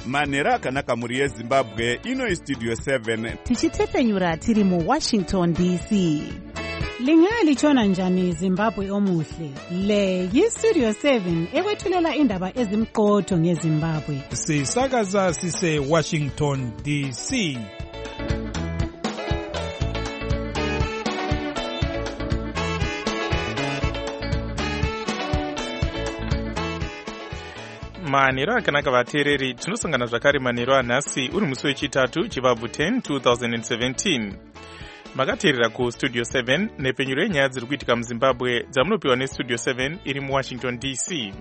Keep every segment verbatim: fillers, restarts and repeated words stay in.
manhero akanaka mhuri yezimbabwe. Ino Studio seven tichitepfenyura tiri muWashington D C. Lingalitshona njani Zimbabwe omuhle? Le yiStudio seven ekwethulela indaba ezimqotho ngeZimbabwe. Sisakaza sise Washington D C. manhero akanaka vateereri, tinosangana zvakare manhero anhasi uri musi wechitatu chivabvu ten two thousand seventeen. Makateerera kuStudio seven nepfenyuro yenyaya dziri kuitika muZimbabwe dzamunopiwa neStudio seven iri muWashington D C.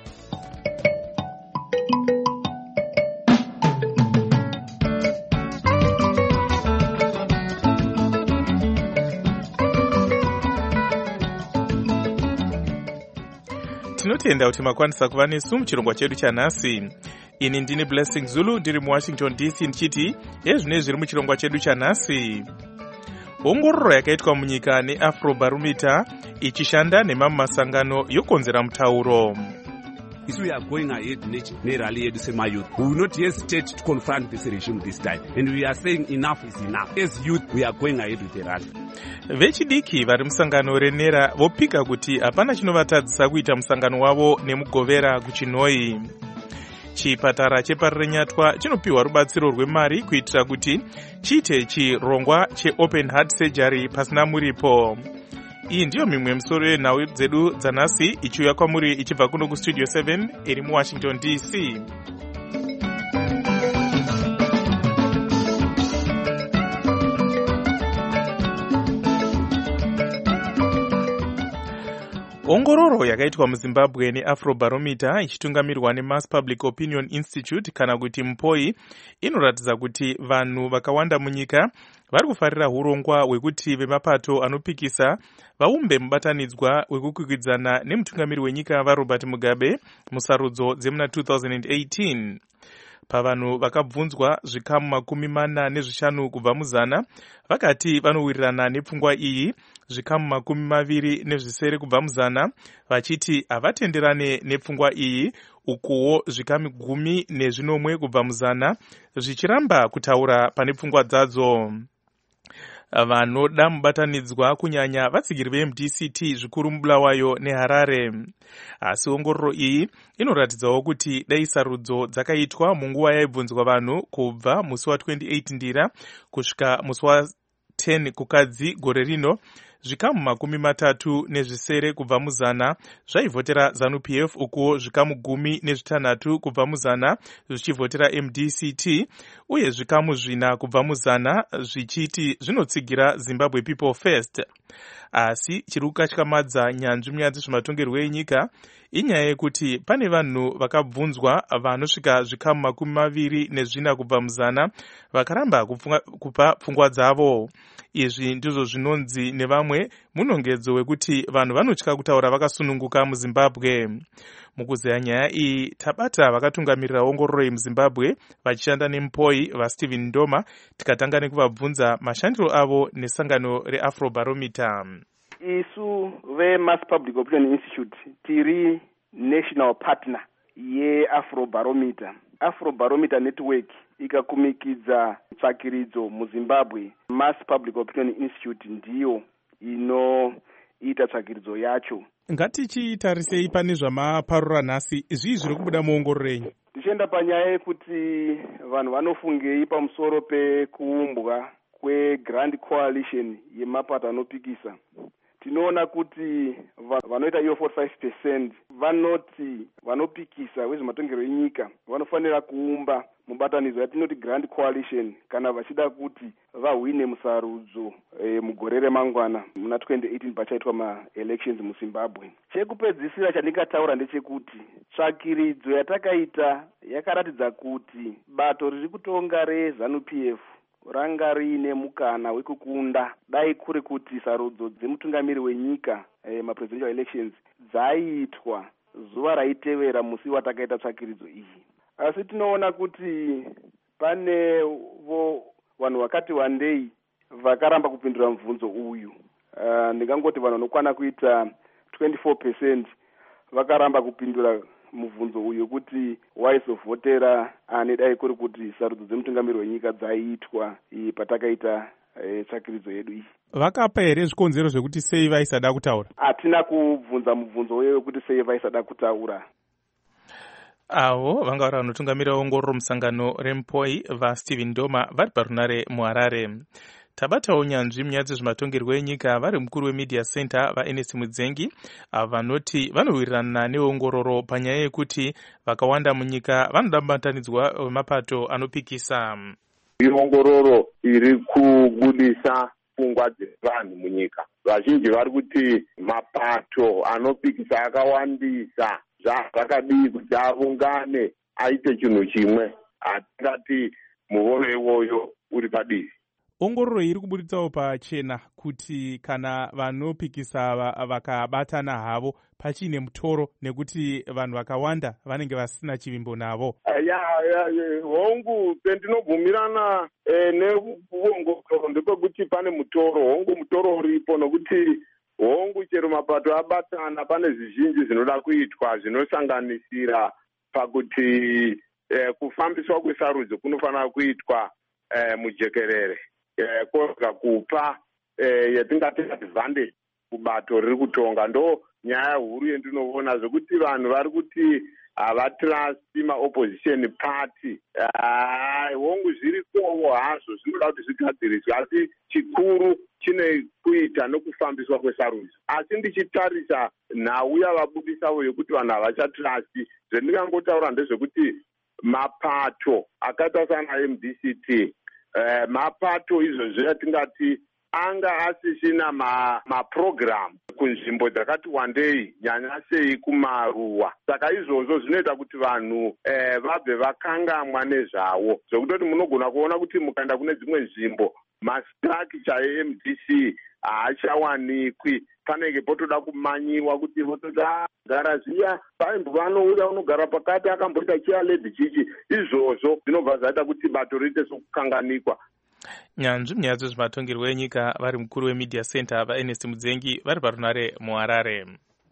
Tinotenda kuti makwanisa kuva nesu muchirongwa chedu chanhasi. Ini ndini Blessing Zulu ndiri muWashington D C ndichiti ezvinezvi zviri muchirongwa chedu chanhasi. Ongororo yakaitwa munyika neAfrobarometer ichishanda nemamwe masangano yokonzera mutauro. If we are going ahead nerally yedu semayouth, we will not hesitate to confront this regime this time. And we are saying enough is enough. As youth, we are going ahead with the rally. Vechidiki vari musangano renera vopika kuti hapana chinovatadzisa kuita musangano wavo nemugovera kuChinoi. Chipatara chepaRenyatwa chinopiwa rubatsiro rwemari kuitira kuti chiite chirongwa cheopen heart surgery pasina muripo. Iyi ndiyo mimwe misoro yenhau dzedu dzanhasi ichiuya kwamuri ichibva kuno kuStudio seven iri muWashington D C. Ongororo yakaitwa muZimbabwe neAfrobarometer ichitungamirwa neMass Public Opinion Institute kana kuti MPOI inoratidza kuti vanhu vakawanda munyika vari kufarira urongwa hwekuti vemapato anopikisa vaumbe mubatanidzwa wekukwikwidzana nemutungamiri wenyika vaRobert Mugabe musarudzo dzemuna two thousand eighteen. Pavanhu vakabvunzwa zvikamu makumi mana nezvishanu kubva muzana vakati vanowirirana nepfungwa iyi, zvikamu makumi maviri nezvisere kubva muzana vachiti havatenderane nepfungwa iyi, ukuwo zvikamu gumi nezvinomwe kubva muzana zvichiramba kutaura pane pfungwa dzadzo. Vanoda mubatanidzwa kunyanya vatsigiri veM D C T zvikuru muBulawayo neHarare. Asi ongororo iyi inoratidzawo kuti dai sarudzo dzakaitwa munguva yaibvunzwa vanhu kubva musi wa twenty-eight ndira kusvika musi wa ten kukadzi gore rino, zvikamu makumi matatu nezvisere kubva muzana zvaivhotera ZANU P F, ukuwo zvikamu gumi nezvitanhatu kubva muzana zvichivhotera M D C T, uye zvikamu zvina kubva muzana zvichiti zvinotsigira Zimbabwe People First. Asi chiri kukatyamadza nyanzvi munyaya dzezvematongerwo enyika inyaya yekuti pane vanhu vakabvunzwa vanosvika zvikamu makumi maviri nezvina kubva muzana vakaramba kupa pfungwa dzavo. Izvi ndizvo zvinonzi nevamwe munongedzo wekuti vanhu vanotya kutaura vakasununguka muZimbabwe. Mukuzeya nyaya iyi tabata vakatungamirira ongororo yemuZimbabwe vachishanda neMPOI vaStephen Ndoma, tikatanga nekuvabvunza mashandiro avo nesangano reAfrobarometer. Isu veMass Public Opinion Institute tiri national partner yeAfrobarometer. Afrobarometer Network ikakumikidza tsvakiridzo muZimbabwe. Mass Public Opinion Institute ndiyo inoita tsvakiridzo yacho. Ngatichitarisei pane zvamaparura nhasi izvi zviri kubuda muongororo yenyu. Tichienda panyaya yekuti vanhu vanofungei pamusoro pekuumbwa kweGrand Coalition yemapato anopikisa. Tinoona kuti vanoita iyo forty-five percent vanoti vanopikisa vezvematongerwo enyika vanofanira kuumba mubatanidzwa yatinoti Grand Coalition kana vachida kuti vahwine musarudzo e, mugore remangwana muna twenty eighteen pachaitwa ma-elections muZimbabwe. Chekupedzisira chandingataura ndechekuti tsvakiridzo yatakaita yakaratidza kuti bato riri kutonga reZANU P F ranga riine mukana wekukunda dai kuri kuti sarudzo dzemutungamiri wenyika e, ma-presidential elections dzaiitwa zuva raitevera musi watakaita tsvakiridzo iyi. Asi tinoona kuti pane vo vanhu vakati wandei vakaramba kupindura mubvunzo uyu. Uh, ndingangoti vanhu vanokwana kuita twenty-four percent vakaramba kupindura mubvunzo uyu kuti waizovhotera ani dai kuri kuti sarudzo dzemutungamiri wenyika dzaiitwa patakaita e, tsvakiridzo yedu iyi. Vakapa here zvikonzero zvekuti sei vaisada kutaura? Hatina kubvunza mubvunzo uyo wekuti sei vaisada kutaura. Avo vanga vari vanotungamirira ongororo musangano remupoi vaStephen Doma vari parunare muHarare. Tabatawo nyanzvi munyaya dzezvematongerwo enyika vari mukuru wemedia center vaEnesi Mudzengi avo vanoti vanowirirana neongororo panyaya yekuti vakawanda munyika vanoda mubatanidzwa wemapato anopikisa. Iongororo iri kubudisa pfungwa dzevanhu munyika. Vazhinji vari kuti mapato anopikisa akawandisa zvakadii kuti avungane aite chinhu chimwe. Hatingati muono iwoyo uri padivi. Ongororo iri kubuditsawo pachena kuti kana vanopikisa vakabatana havo pachine mutoro nekuti vanhu vakawanda vanenge vasina chivimbo navo. Ya, ya, hongu pendinobvumirana e, neongororo ndepekuti pane mutoro, hongu mutoro uripo nokuti hongu chero mapato abatana pane zvizhinji zvinoda kuitwa zvinosanganisira pakuti e, kufambiswa kwesarudzo kunofanira kuitwa e, mujekerere. Eh, koga kupa eh, yatingati advantage kubato riri kutonga ndo nyaya huru yendinoona zvekuti vanhu vari kuti havatrasti maopposition party. Hongu zvirikowo hazvo zvinoda kuti zvigadziriswe, asi chikuru chine kuita nokufambiswa kwesarudzo. Asi ndichitarisa nhau yavabudisawo yokuti vanhu havachatrasti, zvendingangotaura ndezvekuti mapato akaita sana M D C T Uh, mapato izvozvo yatingati anga asisina maprogram ma kunzvimbo dzakati wandei nyanya sei kumaruwa. Saka izvozvo zvinoita kuti vanhu uh, vabve vakangamwa nezvavo, zvokutoti munogona kuona kuti mukaenda kune dzimwe nzvimbo mastructure e-M D C haachawanikwi. Panenge potoda kumanyiwa kuti votoda gara zviya paimbo vanouya unogara pakati akamboita chialedi chichi. Izvozvo zvinobva zvaita kuti bato riite sokukanganikwa. Nyanzvi munyaya dzezvematongerwo enyika vari mukuru wemedia center vaEnesi Mudzengi vari parunare muHarare.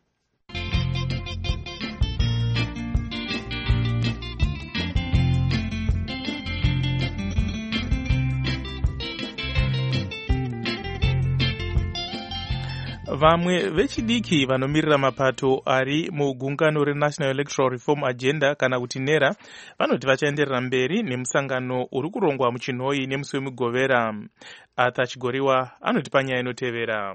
Vamwe vechidiki vanomirira mapato ari mugungano reNational Electoral Reform Agenda kana kuti NERA vanoti vachaenderera mberi nemusangano uri kurongwa muChinhoyi nemusi wemugovera. Arthur Chigoriwa anoti panyaya inotevera.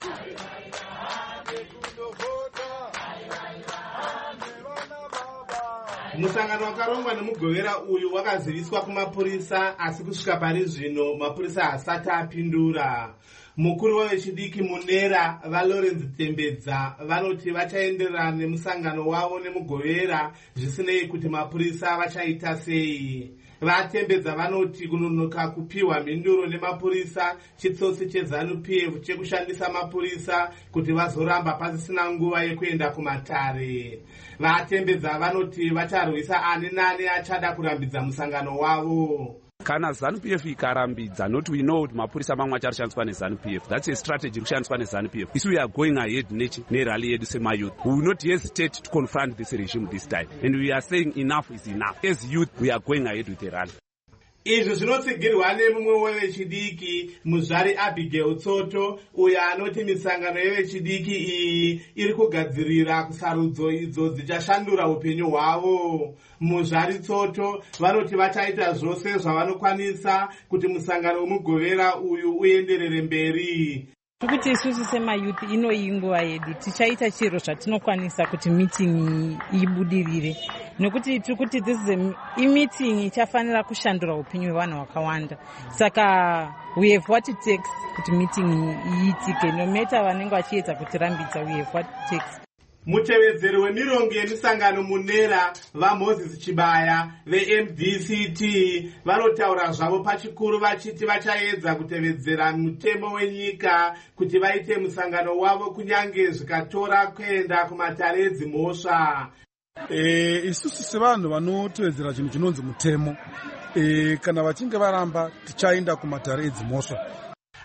Musangano wakarongwa nemugovera uyu wakaziviswa kumapurisa, asi kusvika pari zvino mapurisa hasati apindura. Mukuru wevechidiki munera vaLawrence Tembedza vanoti vachaenderana nemusangano wavo nemugovera zvisinei kuti mapurisa vachaita sei. Vatembedza vanoti kunonoka kupiwa mhinduro nemapurisa chitsotsi cheZANU P F chekushandisa mapurisa kuti vazoramba pasisina nguva yekuenda kumatare. Vatembedza vanoti vacharwisa ani nani achada kurambidza musangano wavo. Kana ZANU P F ikarambidza, not we know kuti mapurisa mamwe acharashandiswa neZANU P F. That's a strategy kushandiswa neZANU P F. If we are going ahead nerally yedu semayouth, we will not hesitate to confront this regime this time. And we are saying enough is enough. As youth, we are going ahead with the rally. Izvi zvinotsigirwa nemumwe wevechidiki Muzvari Abigail Tsoto uyo anoti misangano yevechidiki iyi iri kugadzirira kusarudzo idzo dzichashandura upenyu hwavo. Muzvari Tsoto vanoti vachaita zvose zvavanokwanisa kuti musangano wemugovera uyu uenderere mberi. Kuti isusu semayouth ino inguva yedu tichaita chiro zvatinokwanisa kuti meeting ibudirire, nekuti tiri kuti this is a meeting ichafanira kushandura upenyu hwevanhu vakawanda. Saka we have what it takes kuti meeting iitike, no matter vanenge vachiedza kutirambidza, we have what it takes. Mutevedzeri wemirongo yemisangano munera vaMoses Chibaya veM D C T vanotaura zvavo pachikuru vachiti vachaedza kutevedzera mutemo wenyika kuti vaite musangano wavo kunyange zvikatora kuenda kumatare edzimhosva. E, isusu sevanhu vanotevedzera chinhu chinonzi mutemo, e, kana vachinge varamba tichaenda kumatare edzimhosva.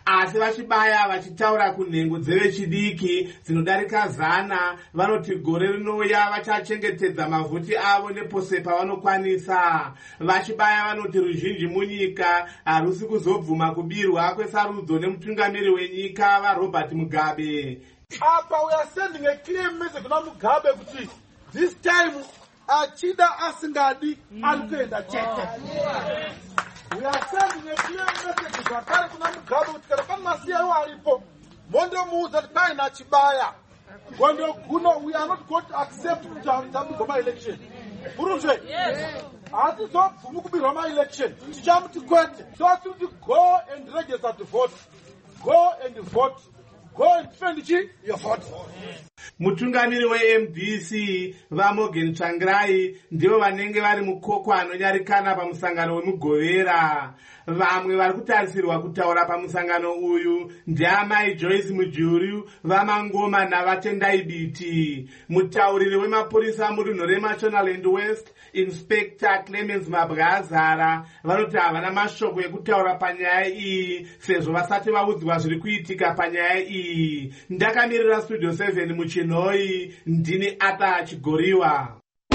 asi vachibaya vachitaura kunhengo dzevechidiki dzinodarika zana vanoti gore rinouya vachachengetedza mavhoti avo nepose pavanokwanisa. Vachibaya vanoti ruzhinji munyika harusi kuzobvuma kubirwa kwesarudzo nemutungamiri wenyika vaRobert Mugabe. Apa we are sending a clear message kuna Mugabe kuti this time achida asingadi alikuenda chete. We are sending a clear message zvakare kuna Mugabe kuti kana pana masiyawo aripo mondo muuza kuti paina chibaya gondo kuno we are not going to accept kuti hamutambirwa ma-election. Uruzve? Yes. Hatizobvumi kubirwa ma-election. Tichamuti kwete. So to go and register to vote. Go and vote. Go and defend your vote. Mutungamiri we-M D C vaMorgan Tsvangirai ndivo vanenge vari mukoko anonyarikana pamusangano wemugovera. Vamwe vari kutarisirwa kutaura pamusangano uyu ndiamai Joyce Mujuru, vaMangoma naVatendai Biti. Mutauriri wemapurisa mudunhu reMashonaland West, Inspector Clemens Mabwazara, vanoti havana mashoko ekutaura panyaya iyi sezvo vasati vaudzwa zviri kuitika panyaya iyi. Ndakamirira Studio seven muChinoi, ndini Ata Chigoriwa.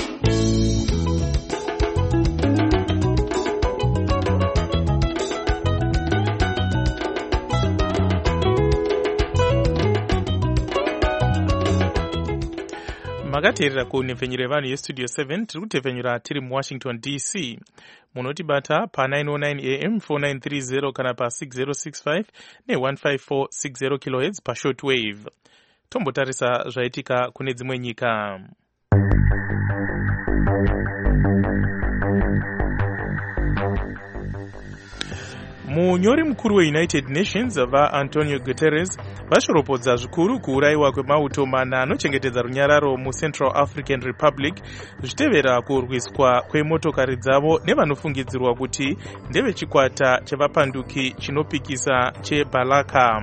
Makateerera kunhepfenyuro yevanhu yestudio seven tiri kutepfenyura tiri muWashington D C. Munotibata pa nine oh nine A M four nine three zero kana pa six zero six five ne one five four six zero kilohertz pa shortwave. Tombotarisa zvaitika kune dzimwe nyika. Munyori mukuru weUnited Nations vaAntonio Guterres vashoropodza zvikuru kuurayiwa kwemauto mana anochengetedza runyararo muCentral African Republic zvichitevera kurwiswa kwemotokari dzavo nevanofungidzirwa kuti ndevechikwata chevapanduki chinopikisa cheBalaka.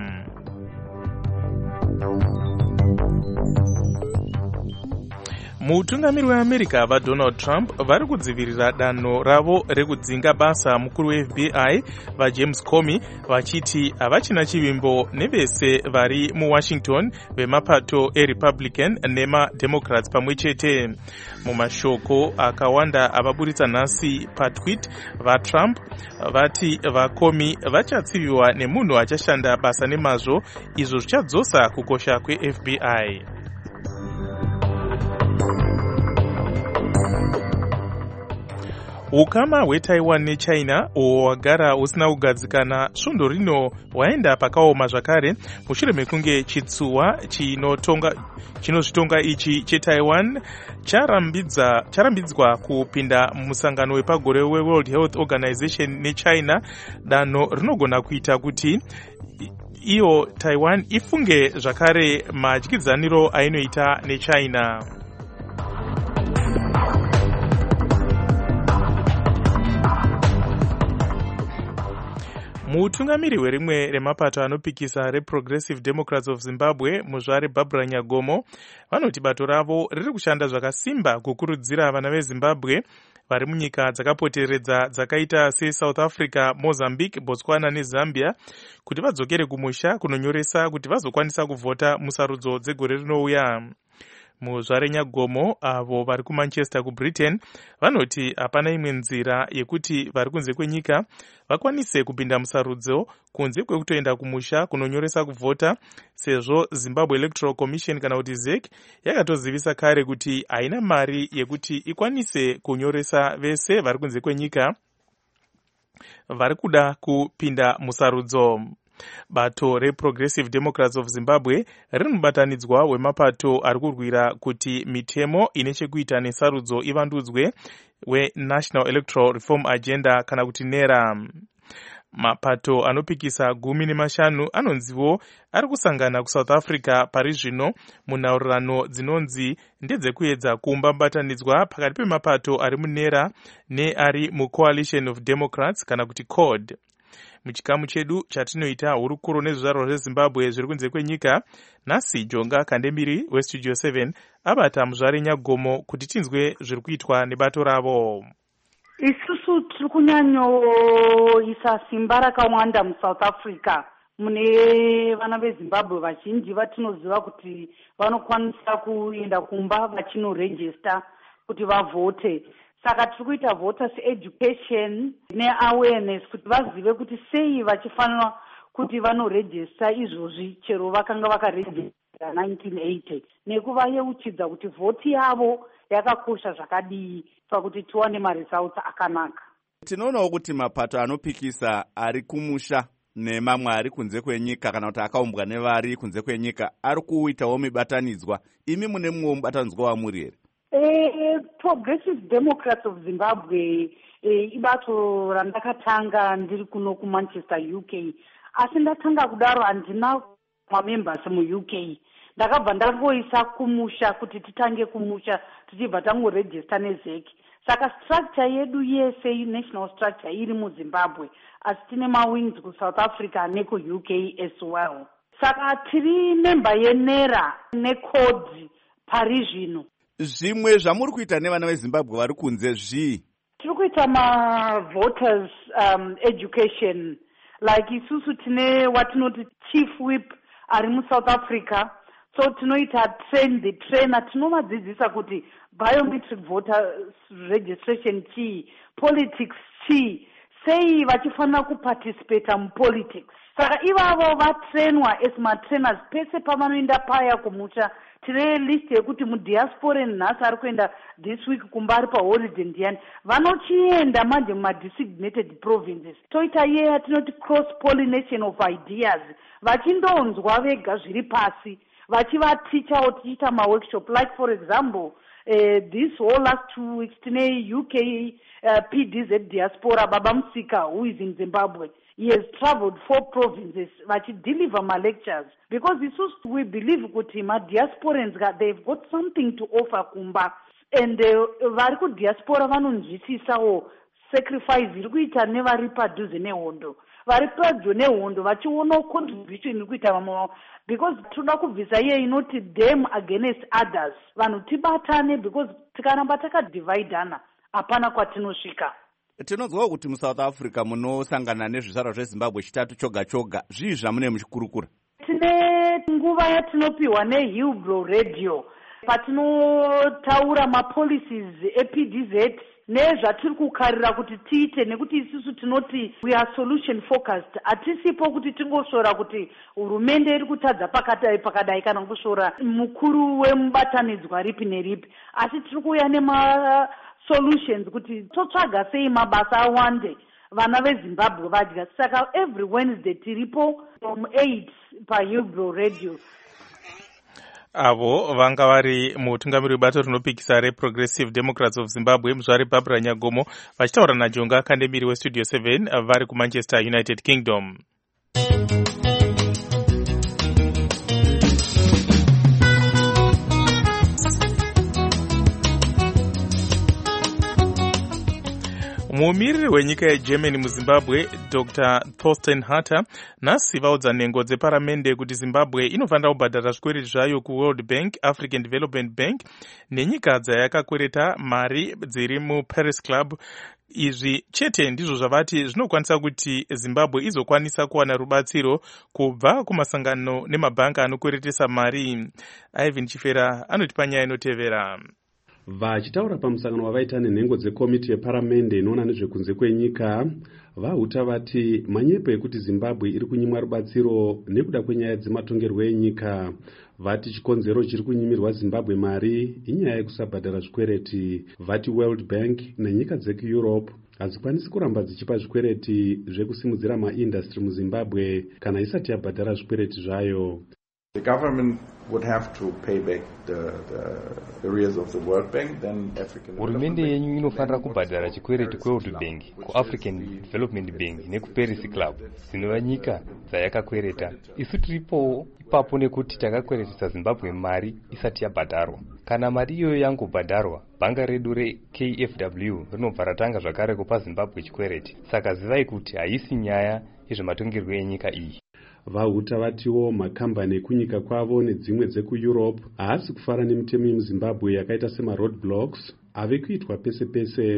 Mutungamiri weAmerica vaDonald Trump vari kudzivirira danho ravo rekudzinga basa mukuru weF B I vaJames Comey vachiti havachina chivimbo nevese vari muWashington vemapato eRepublican nemaDemocrats pamwe chete. Mumashoko akawanda avaburitsa nhasi patweet vaTrump vati vaComey vachatsiviwa nemunhu achashanda basa nemazvo, izvo zvichadzosa kukosha kweF B I. Ukama hweTaiwan neChina uwo wagara usina kugadzikana svondo rino waenda pakaoma zvakare mushure mekunge chitsuwa chinotonga chinozvitonga ichi cheTaiwan charambidza charambidzwa kupinda musangano wepagore weWorld Health Organization neChina. Danho rinogona kuita kuti iyo Taiwan ifunge zvakare madyidzaniro ainoita neChina. Mutungamiri werimwe remapato anopikisa reProgressive Democrats of Zimbabwe muzvare Barbara Nyagomo vanoti bato ravo riri kushanda zvakasimba kukurudzira vana veZimbabwe vari munyika dzakapoteredza dzakaita seSouth Africa, Mozambique, Botswana neZambia kuti vadzokere kumusha kunonyoresa kuti vazokwanisa kuvhota musarudzo dzegore rinouya. Muzvare Nyagomo avo vari kuManchester kuBritain vanoti hapana imwe nzira yekuti vari kunze kwenyika vakwanise kupinda musarudzo kunze kwekutoenda kumusha kunonyoresa kuvhota, sezvo Zimbabwe Electoral Commission kana kuti Z E C yakatozivisa kare kuti haina mari yekuti ikwanise kunyoresa vese vari kunze kwenyika vari kuda kupinda musarudzo. Bato reProgressive Democrats of Zimbabwe riri mubatanidzwa wemapato ari kurwira kuti mitemo ine chekuita nesarudzo ivandudzwe weNational Electoral Reform Agenda kana kuti NERA. Mapato anopikisa gumi nemashanu anonzivo ari kusangana kuSouth Africa pari zvino munhaurirano dzinonzi ndedzekuedza kuumba mubatanidzwa pakati pemapato ari muNERA neari muCoalition of Democrats kana kuti C O D. Muchikamu chedu chatinoita hurukuro nezvizvarwa zveZimbabwe zviri kunze kwenyika, nhasi Jonga Kandemiri weStudio seven abata muzvare Nyagomo kuti tinzwe zviri kuitwa nebato ravo. Isusu tiri kunyanyoisa simba rakawanda muSouth Africa mune vana vezimbabwe vazhinji vatinoziva kuti vanokwanisa kuenda kumba vachinorejista kuti vavhote. Saka tiri kuita voters education neawareness kuti vazive kuti sei vachifanira kuti vanorejista izvozvi chero vakanga vakarejista nineteen eighty, nekuvayeuchidza kuti vhoti yavo yakakosha zvakadii pakuti tiwane maresults akanaka. Tinoonawo kuti mapato anopikisa ari kumusha nemamwe ari kunze kwenyika kana kuti akaumbwa nevari kunze kwenyika ari kuitawo mibatanidzwa. Imi mune mumwe mubatanidzwa wamuri here? Eh, Progressive Democrats of Zimbabwe eh, ibato randakatanga ndiri kuno kuManchester U K, asi ndatanga kudaro handina mamembers mu U K. Ndakabva ndangoisa kumusha kuti titange kumusha tichibva tangorejista nezeki. Saka structure yedu yese national structure iri muZimbabwe, asi tine mawings kuSouth Africa neku U K as well. Saka tiri member yenera neCODE pari zvino. Zvimwe zvamuri kuita nevana veZimbabwe vari kunze zvii? Tiri kuita ma-voters um, education. Like isusu tine watinoti chief whip ari muSouth Africa. So tinoita train the trainer, tinovadzidzisa kuti biometric voter registration chii, politics chii, sei vachifanira kuparticipate mupolitics. Saka ivavo vatrainwa as matrainers pese pavanoenda paya kumusha. Tine list yekuti mudiaspora nhasi ari kuenda this week kumba ari paholiday ndiyani vanochienda manje mumadesignated provinces. Toita iye yatinoti cross pollination of ideas, vachindonzwa vega zviri pasi vachivatichawo tichiita maworkshop. Like for example uh, this whole last two weeks tine U K uh, P D Z diaspora Baba Musika who is in Zimbabwe. He has traveled four provinces vachideliver my lectures because this was, we believe kuti ma diasporans they've got something to offer kumba, and uh, vari ku diaspora vanonzwisisawo sacrifice iri kuita nevari padhuze nehondo, vari padyo nehondo vachionawo contribution iri kuita vamwe, because toda kubvisa iye inoti them against others. Vanhu tibatane because tikaramba takadividana hapana kwatinosvika. Tinonzwa kuti muSouth Africa munosangana nezvizvarwa zveZimbabwe chitatu choga choga. Zvii zvamune muchikurukura? Tine nguva yatinopiwa neHillbrow Radio patinotaura mapolicies eP D Z nezvatiri kukarira kuti tiite, nekuti isusu tinoti we are solution focused. Hatisipo kuti tingosvora kuti hurumende iri kutadza pakadai pakadai kana kusvora mukuru wemubatanidzwa ripi neripi, asi tiri kuuya nema solutions kuti totsvaga sei mabasa awande vana veZimbabwe vadya. Saka every Wednesday tiripo from eight paHillbrow Radio. Avo vanga vari mutungamiri webato rinopikisa reProgressive Democrats of Zimbabwe muzvari Barbara Nyagomo vachitaura naJonga Kandemiri weStudio seven vari kuManchester United Kingdom. Mumiriri wenyika yeGermany muZimbabwe Doctor Thorsten Hatter nhasi vaudza nhengo dzeparamende kuti Zimbabwe inofanira kubhadhara zvikwereti zvayo kuWorld Bank, African Development Bank nenyika dzayakakwereta mari dziri muParis Club. Izvi chete ndizvo zvavati zvinokwanisa kuti Zimbabwe izokwanisa kuwana rubatsiro kubva kumasangano nemabhanka anokweretesa mari. Ivan Chifera anotipa nyaya inotevera. Vachitaura pamusangano wavaita nenhengo dzekomiti yeparamende inoona nezvekunze kwenyika, vahuta vati manyepo ekuti Zimbabwe iri kunyimwa rubatsiro nekuda kwenyaya dzematongerwo enyika. Vati chikonzero chiri kunyimirwa Zimbabwe mari inyaya yekusabhadhara zvikwereti. Vati World Bank nenyika dzekuEurope hadzikwanisi kuramba dzichipa zvikwereti zvekusimudzira maindastry muZimbabwe kana isati yabhadhara zvikwereti zvayo. The government would have to pay back the, the arrears of the World Bank, then African Hurumende yenyu inofanira kubhadhara chikwereti kuWorld Bank, kuAfrican Development Bank nekuParis Club dzinova nyika dzayakakwereta. Isu tiripowo ipapo nekuti takakweretesa Zimbabwe mari isati yabhadharwa. Kana mari iyoyo yangobhadharwa, bhanga redu reK F W rinobva ratanga zvakare kupa Zimbabwe chikwereti. Saka zivai kuti haisi nyaya yezvematongerwo enyika iyi. Vahuta vatiwo makambani ekunyika kwavo nedzimwe dzekuEurope haasi kufara nemitemo yemuZimbabwe yakaita sema roadblocks ave kuitwa pese pese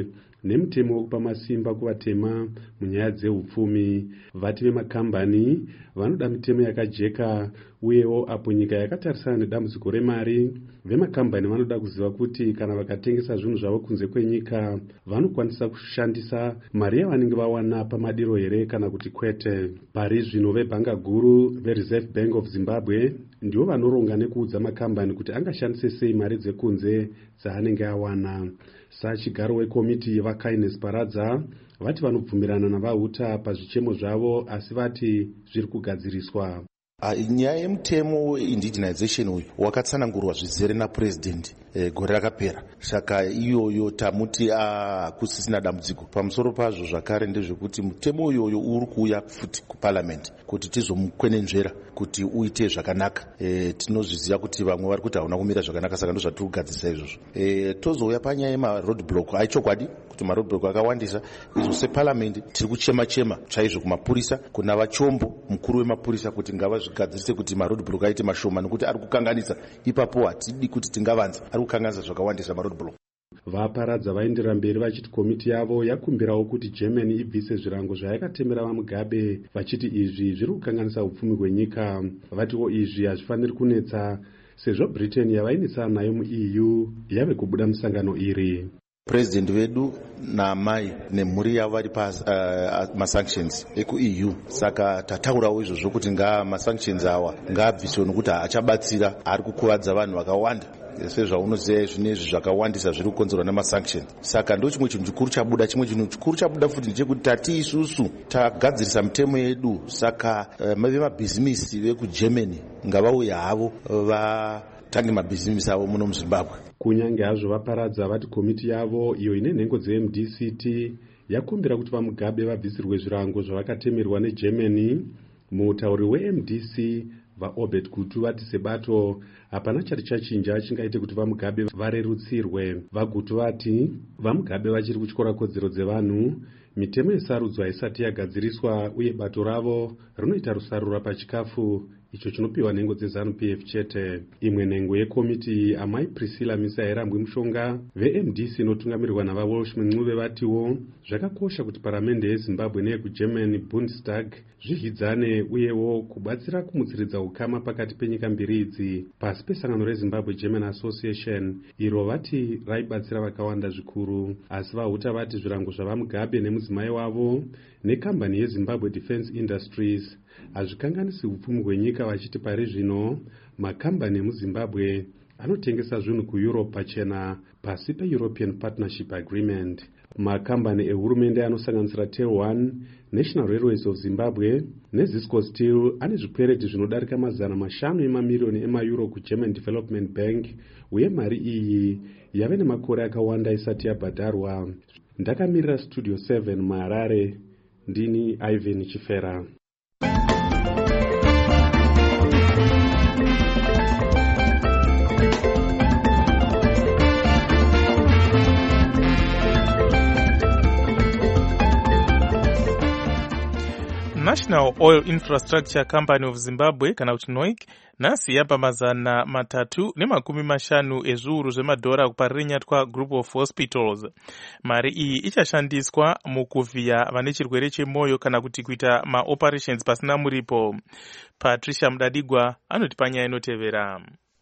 nemutemo wekupa masimba kuvatema munyaya dzeupfumi. Vati vemakambani vanoda mitemo yakajeka, uyewo apo nyika yakatarisana nedambudziko remari, vemakambani vanoda kuziva kuti kana vakatengesa zvinhu zvavo kunze kwenyika vanokwanisa kushandisa mari yavanenge vawana pamadiro here kana kuti kwete. Pari zvino vebhanga guru veReserve Bank of Zimbabwe ndivo vanoronga nekuudza makambani kuti angashandise sei mari dzekunze dzaanenge awana. Sachigaro wekomiti yevaKindness Paradza vati vanobvumirana navahuta pazvichemo zvavo, asi vati zviri kugadziriswa. Uh, nyaya yemutemo weindigenization uyu wakatsanangurwa zvizere napurezidendi e, gore rakapera. Saka iyoyo tamuti uh, kusisina dambudziko pamusoro pazvo. Zvakare ndezvekuti mutemo uyoyo uri kuuya futi kuparliament kuti tizomukwenenzvera kuti uite zvakanaka. E, tinozviziva kuti vamwe vari kuti hauna kumira zvakanaka, saka ndozvatiri kugadzirisa izvozvo. E, tozouya panyaya yemaroadblock. Aichokwadi kuti maroadblock akawandisa. Izvo separliament tiri kuchema chema chaizvo kumapurisa, kuna vachombo mukuru wemapurisa kuti ngava gadzirise kuti maroadblock aite mashoma, nekuti ari kukanganisa. Ipapo hatidi kuti tingavanza, ari kukanganisa zvakawandisa maroadblock. Vaparadza vaendera mberi vachiti komiti yavo yakumbirawo kuti Germany ibvise zvirango zvayakatemera vaMugabe, vachiti izvi zviri kukanganisa upfumi hwenyika. Vatiwo izvi hazvifaniri kunetsa sezvo Britain yavainetsana nayo muE U yave kubuda musangano iri. President vedu naamai nemhuri yavo vari pamasanctions uh, ekuE U. Saka tataurawo izvozvo kuti nga masanctions awa ngaabviswe nokuti achabatsira, ari kukuvadza vanhu vakawanda. Sezvaunoziva zvinezvi zvakawandisa zviri kukonzerwa namasanctions. Saka ndo chimwe chinhu chikuru chabuda. Chimwe chinhu chikuru chabuda futi ndechekuti tati isusu tagadzirisa mitemo yedu. Saka uh, vemabhizimisi vekuGermany ngavauya havo vatange mabhizimisi avo muno muZimbabwe. Kunyange hazvo vaparadza vati komiti yavo iyo ine nhengo dzeM D C T yakumbira kuti vaMugabe vabvisirwe zvirango zvavakatemerwa neGermany. Mutauri weM D C vaObert Gutu vati sebato hapana chati chachinja chingaite kuti vaMugabe varerutsirwe. VaGutu vati vaMugabe vachiri kutyora kodzero dzevanhu, mitemo yesarudzwa isati yagadziriswa, uye bato ravo rinoita rusarura pachikafu icho chinopiwa nhengo dzeZANU P F chete. Imwe nhengo yekomiti amai Priscilla Misairambwi Mushonga veM D C inotungamirirwa navaWelshman Ncube vatiwo zvakakosha kuti paramende yeZimbabwe neyekuGermany Bundestag zvihidzane, uyewo kubatsira kumutsiridza ukama pakati penyika mbiri idzi pasi pesangano reZimbabwe German Association iro vati raibatsira vakawanda zvikuru. Asi vahuta vati zvirango zvavaMugabe nemudzimai wavo nekambani yeZimbabwe Defence Industries hazvikanganisi upfumi hwenyika, vachiti pari zvino makambani emuZimbabwe anotengesa zvinhu kuEurope pachena pasi peEuropean Partnership Agreement. Makambani ehurumende anosanganisira Tel one, National Railways of Zimbabwe neZisco Steel ane zvikwereti zvinodarika mazana mashanu emamirioni emaeuro kuGerman Development Bank, uye mari iyi yave nemakore akawanda isati yabhadharwa. Ndakamirira Studio seven muHarare, ndini Ivan Chifera. National Oil Infrastructure Company of Zimbabwe kana kuti N O I C nhasi yapa mazana matatu nemakumi mashanu ezviuru zvemadhora kuparirenyatwa Group of Hospitals. Mari iyi ichashandiswa mukuvhiya vane chirwere chemwoyo kana kuti kuita maoperations pasina muripo. Patricia Mudadigwa anoti panyaya inotevera.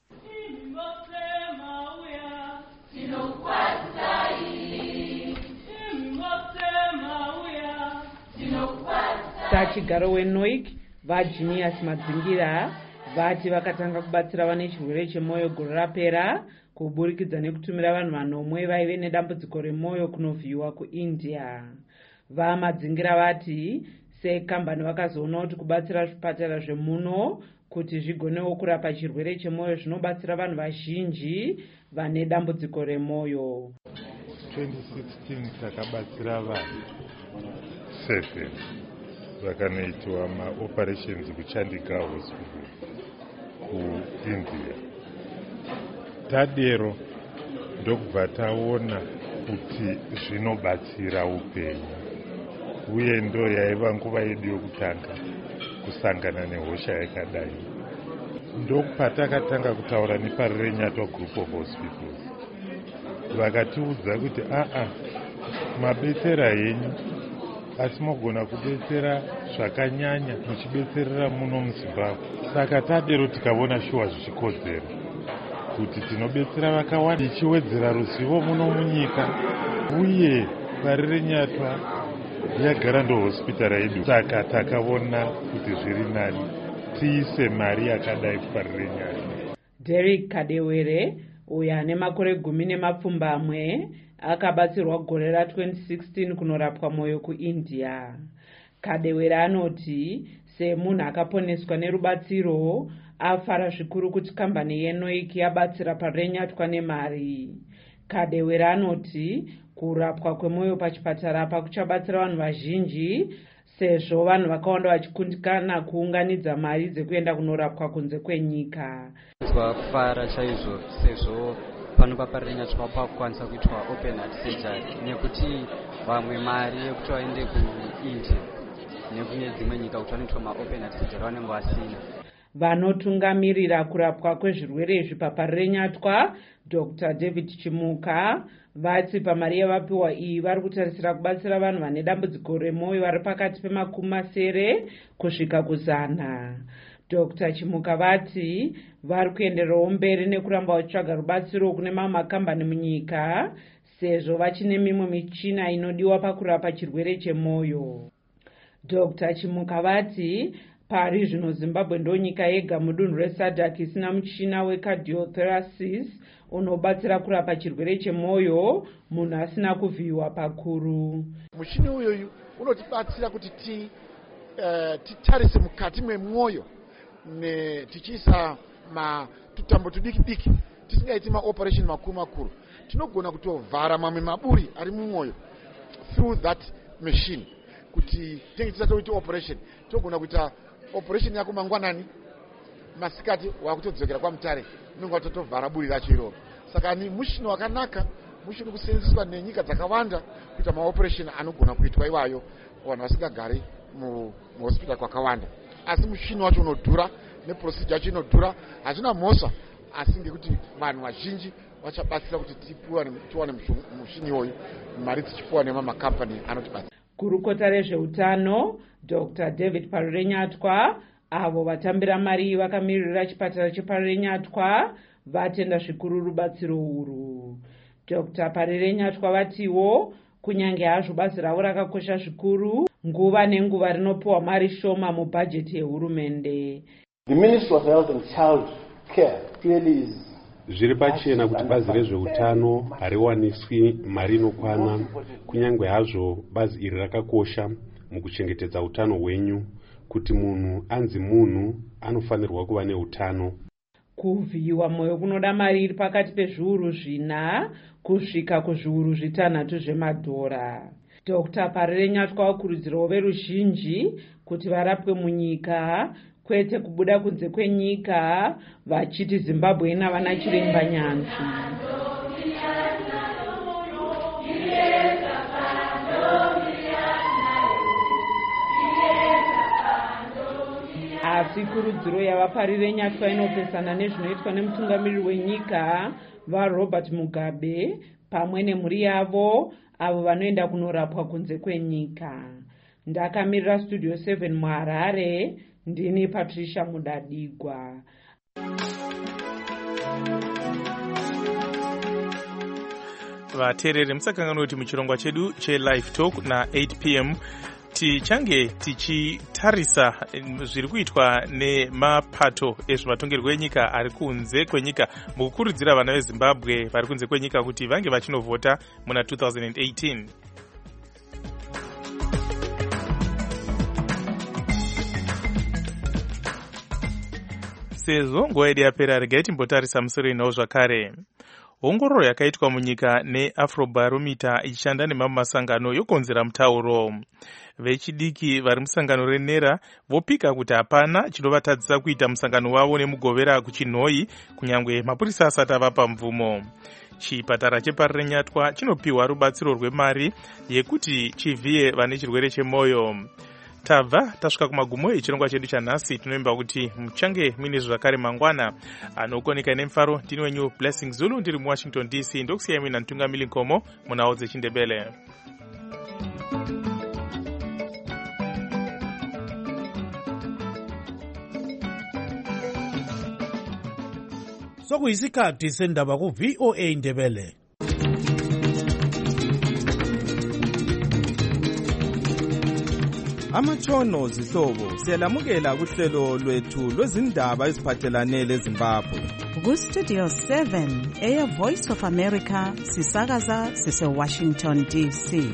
Sachigaro weN O I C vaJunius Madzingira vati vakatanga kubatsira vane chirwere chemwoyo gore rapera kuburikidza nekutumira vanhu vanomwe vaive nedambudziko remwoyo kunovhiyiwa kuIndia. VaMadzingira vati sekambani vakazoona kuti kubatsira zvipatara zvemuno kuti zvigonewo kurapa chirwere chemwoyo zvinobatsira vanhu vazhinji vane dambudziko remwoyo. twenty sixteen takabatsira vanhu seven vakanoitwa maoperations kuChandigarh Hospital kuIndia. Tadero ndokubva taona kuti zvinobatsira upenyu, uye ndo yaiva nguva yedu yokutanga kusangana nehosha yakadai. Ndopatakatanga kutaura neparirenyatwa Group of Hospitals, vakatiudza kuti aa mabetsera henyu, asi mogona kubetsera zvakanyanya muchibetserera muno muZimbabwe. Saka tadero tikaona shuwa zvichikodzera kuti tinobetsera vakawanda ichiwedzera ruzivo muno munyika, uye Parirenyatwa yagara ndohospitara yedu. Saka takaona kuti zviri nani tiise mari yakadai kuParirenyatwa. Derek Kadewere, uyo ane makore gumi nemapfumbamwe, akabatsirwa gore ra-twenty sixteen kunorapwa mwoyo kuIndia. Kadewere anoti semunhu akaponeswa nerubatsiro afara zvikuru kuti kambani yeNoik yabatsira Parirenyatwa nemari. Kadewere anoti kurapwa kwemwoyo pachipatara apa kuchabatsira vanhu vazhinji sezvo vanhu vakawanda vachikundikana kuunganidza mari dzekuenda kunorapwa kunze kwenyika. Kufara chaizvo sezvo pano paParirenyatwa pakukwanisa kuitwa open heart surgery nekuti vamwe mari yekuti vaende kuIndia nekune dzimwe nyika kuti vanoitwa maopen heart surgery vanenge vasina. Vanotungamirira kurapwa kwezvirwere izvi paParirenyatwa, Doctor David Chimuka, vati pamari yavapiwa iyi vari kutarisira kubatsira vanhu vane dambudziko remwoyo vari pakati pemakumi masere kusvika kuzana. Doctor Chimuka vati vari kuendererawo mberi nekuramba vachitsvaga rubatsiro kune mamwe makambani munyika sezvo vachine mimwe michina inodiwa pakurapa chirwere chemwoyo. Doctor Chimuka vati pari zvino Zimbabwe ndo nyika yega mudunhu reSADC isina muchina wecardiotherasis unobatsira kurapa chirwere chemwoyo munhu asina kuvhiyiwa pakuru. Muchini uyoyu unotibatsira kuti ti uh, titarise mukati memwoyo ne tichiisa matutambo tudiki diki tisingaiti maoperation makuru makuru. Tinogona kutovhara mamwe maburi ari mumwoyo through that machine kuti tenge tisatoita operation. Tinogona kuita operation yako mangwanani, masikati wakutodzokera kwaMutare unenge watotovhara buri racho iroro. Saka ni mushini wakanaka, mushini kusenzeswa nenyika dzakawanda kuita maoperation anogona kuitwa iwayo vanhu vasingagari muhospital kwakawanda. Asi mushini wacho unodhura neprocedure yacho inodhura. Hazvina mhosva, asi ngekuti vanhu vazhinji vachabatsira kuti tiwane mushini iwoyu, mari dzichipuwa nemamakampani anotibatsira. Gurukota rezveutano Doctor David Parirenyatwa, avo vatambira mari vakamirira chipatara cheParirenyatwa, vatenda zvikuru rubatsiro uru. Doctor Parirenyatwa vatiwo kunyange hazvo basi ravo rakakosha zvikuru, nguva nenguva rinopiwa mari shoma mubhajeti yehurumende. The Ministry of Health and Child Care clearly is zviri pachena kuti bazi rezveutano hariwaniswi mari inokwana, kunyange hazvo bazi iri rakakosha mukuchengetedza utano hwenyu. Kuti munhu anzi munhu anofanirwa kuva neutano. Kuvhiyiwa mwoyo kunoda mari iri pakati pezviuru zvina kusvika kuzviuru zvitanhatu zvemadhora. Doctor Parirenyatwa wakurudzirawo veruzhinji kuti varapwe munyika kwete kubuda kunze kwenyika, vachiti Zimbabwe ina vana chiremba nyanzvi. Asi kurudziro yavaParirenyatwa inopesana nezvinoitwa nemutungamiriri wenyika vaRobert Mugabe pamwe nemhuri yavo avo vanoenda kunorapwa kunze kwenyika. Ndakamirira Studio seven muHarare, ndini Patricia Mudadigwa. Vateereri musakanganwa kuti muchirongwa chedu cheLive Talk na eight p m tichange tichitarisa zviri kuitwa nemapato ezvematongerwo enyika ari kunze kwenyika mukukurudzira vana veZimbabwe vari kunze kwenyika kuti vange vachinovhota muna two thousand eighteen. Sezvo nguva yedu yapera, regai timbotarisa musoro inawo zvakare. Ongororo yakaitwa munyika neAfrobarometer ichishanda nemamwe masangano yokonzera mutauro. Vechidiki vari musangano reNera vopika kuti hapana chinovatadzisa kuita musangano wavo nemugovera kuchinhoi kunyange mapurisa asati avapa mvumo. Chipatara cheParirenyatwa chinopiwa rubatsiro rwemari yekuti chivhiye vane chirwere chemwoyo. Tabva tasvika kumagumo echirongwa chedu chanhasi. Tinoimba kuti muchange muine zvakare mangwana. Anokoneka nemfaro ndini wenyu Blessing Zulu ndiri muWashington D C, ndokusiyai muina Ntungamili Nkomo munawo dzeChindebele. sokuyisikhathi sendaba ku-V O A Ndebele. Amatshono zihlobo siyalamukela kuhlelo lwethu lwezindaba eziphathelane leZimbabwe. Ku-Studio seven eya Voice of America sisakaza sise-Washington D C.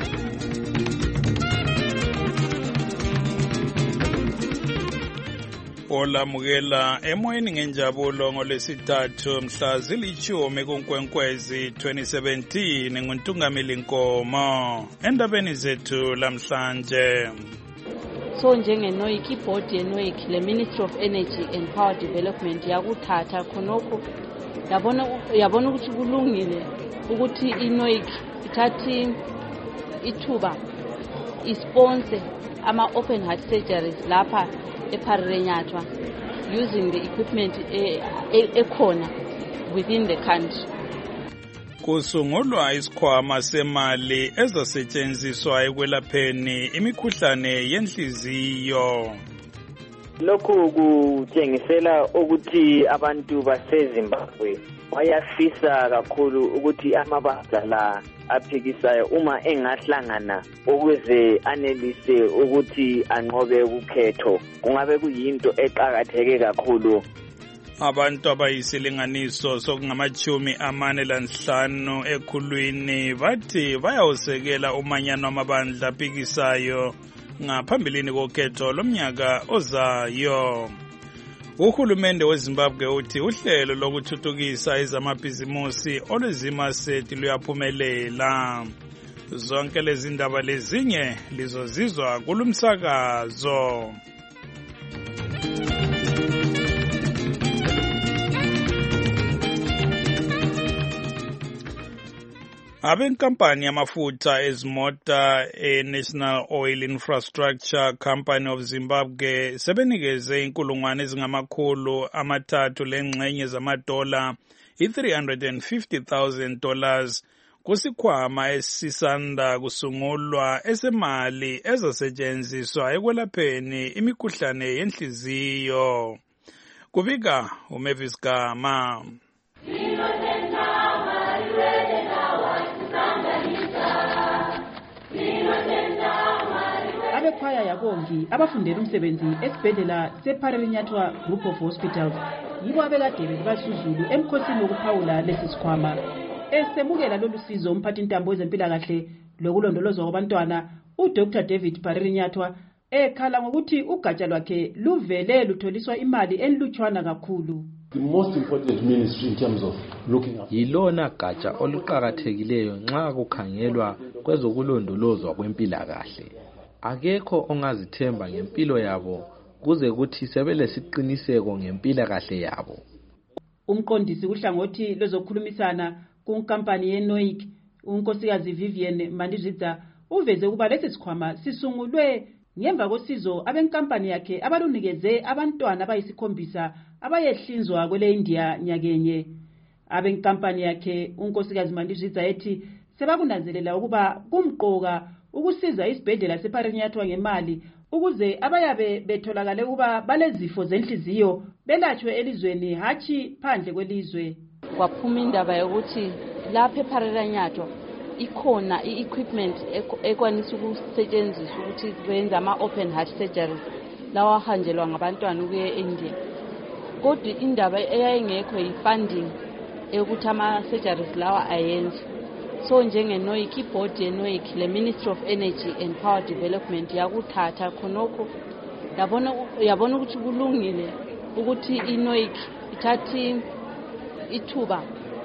Olamukela emoyeni ngenjabulo ngolwesithathu mhla zilitshumi kuNkwenkwezi twenty seventeen nguNtungamili Nkomo endabeni zethu lamhlanje. So njengenoik iboard yenoik le Ministry of Energy and Power Development yakuthatha khonokho yabona yabona ukuthi kulungile ukuthi inoik ithathi ithuba isponsor ama open heart surgeries lapha ePharirenyatwa using the equipment ekhona within the country. Kusungulwa isikhwama semali ezasetshenziswa ekwelapheni imikhuhlane yenhliziyo. Lokhu kutshengisela ukuthi abantu baseZimbabwe bayafisa kakhulu ukuthi amabandla la aphikisayo uma engahlangana ukuze anelise ukuthi anqobe ukhetho kungabe kuyinto eqhakatheke kakhulu. Abantu abayisilinganiso sokungamachumi amane lanhlanu ekhulwini bathi bayawusekela umanyano wamabandla aphikisayo ngaphambilini kokhetho lomnyaka ozayo. Uhulumende weZimbabwe uthi uhlelo lokuthuthukisa ezamabhizimusi olwezimasethi luyaphumelela. Zonke lezi ndaba lezinye lizozizwa kulumsakazo. Abenkampani yamafutha ezimota e-National Oil Infrastructure Company of Zimbabwe sebenikeze inkulungwane ezingamakhulu amathathu lengxenye zamadola i-three hundred fifty thousand dollars kusikhwama esisanda kusungulwa esemali ezasetshenziswa ekwelapheni imikhuhlane yenhliziyo. Kubika uMavis Gama. Abekhwaya yabongi abafundela umsebenzi esibhedlela sePharirenyatwa Group of Hospitals yibo abekade basuzulu emkhosini wokuphawula lesi sikhwama. Esemukela lolu sizo umphathintambo wezempilakahle lokulondolozwa kwabantwana uDr David Pharirenyatwa ekhala ngokuthi ugatsha lwakhe luvele lutholiswa imali enlutshwana kakhulu. The most important ministry in terms of looking at yilona gatsha oluqhakathekileyo nxa kukhangelwa kwezokulondolozwa kwempilakahle. Akekho ongazithemba ngempilo yabo kuze kuthi sebelesiqiniseko ngempilakahle yabo. Umqondisi kuhlangothi lezokhulumisana kunkampani yeNoik unkosikazi Vivian Mandizidza uveze ukuba lesi sikhwama sisungulwe ngemva kosizo abenkampani yakhe abalunikeze abantwana abayisikhombisa abayehlinzwa kwele India nyakenye. Abenkampani yakhe unkosikazi Mandizidza ethi sebakunanzelela ukuba kumqoka ukusiza isibhedlela sePharirenyatwa ngemali ukuze abayabe betholakale ukuba balezifo zenhliziyo belatshwe elizweni hathi phandle kwelizwe. Kwaphuma indaba yokuthi lapha ePharirenyatwa ikhona i-equipment ekwanisa ukusetshenziswa ukuthi benze ama-open heart surgeries lawa ahanjelwa ngabantwana ukuye e-India. Kodwa indaba eyayingekho yi-funding yokuthi ama-surgeries lawa ayenze. So njengenoik iboard yenoik le Ministry of Energy and Power Development yakuthatha khonokho yabona yabona ukuthi kulungile ukuthi inoik ithathi ithuba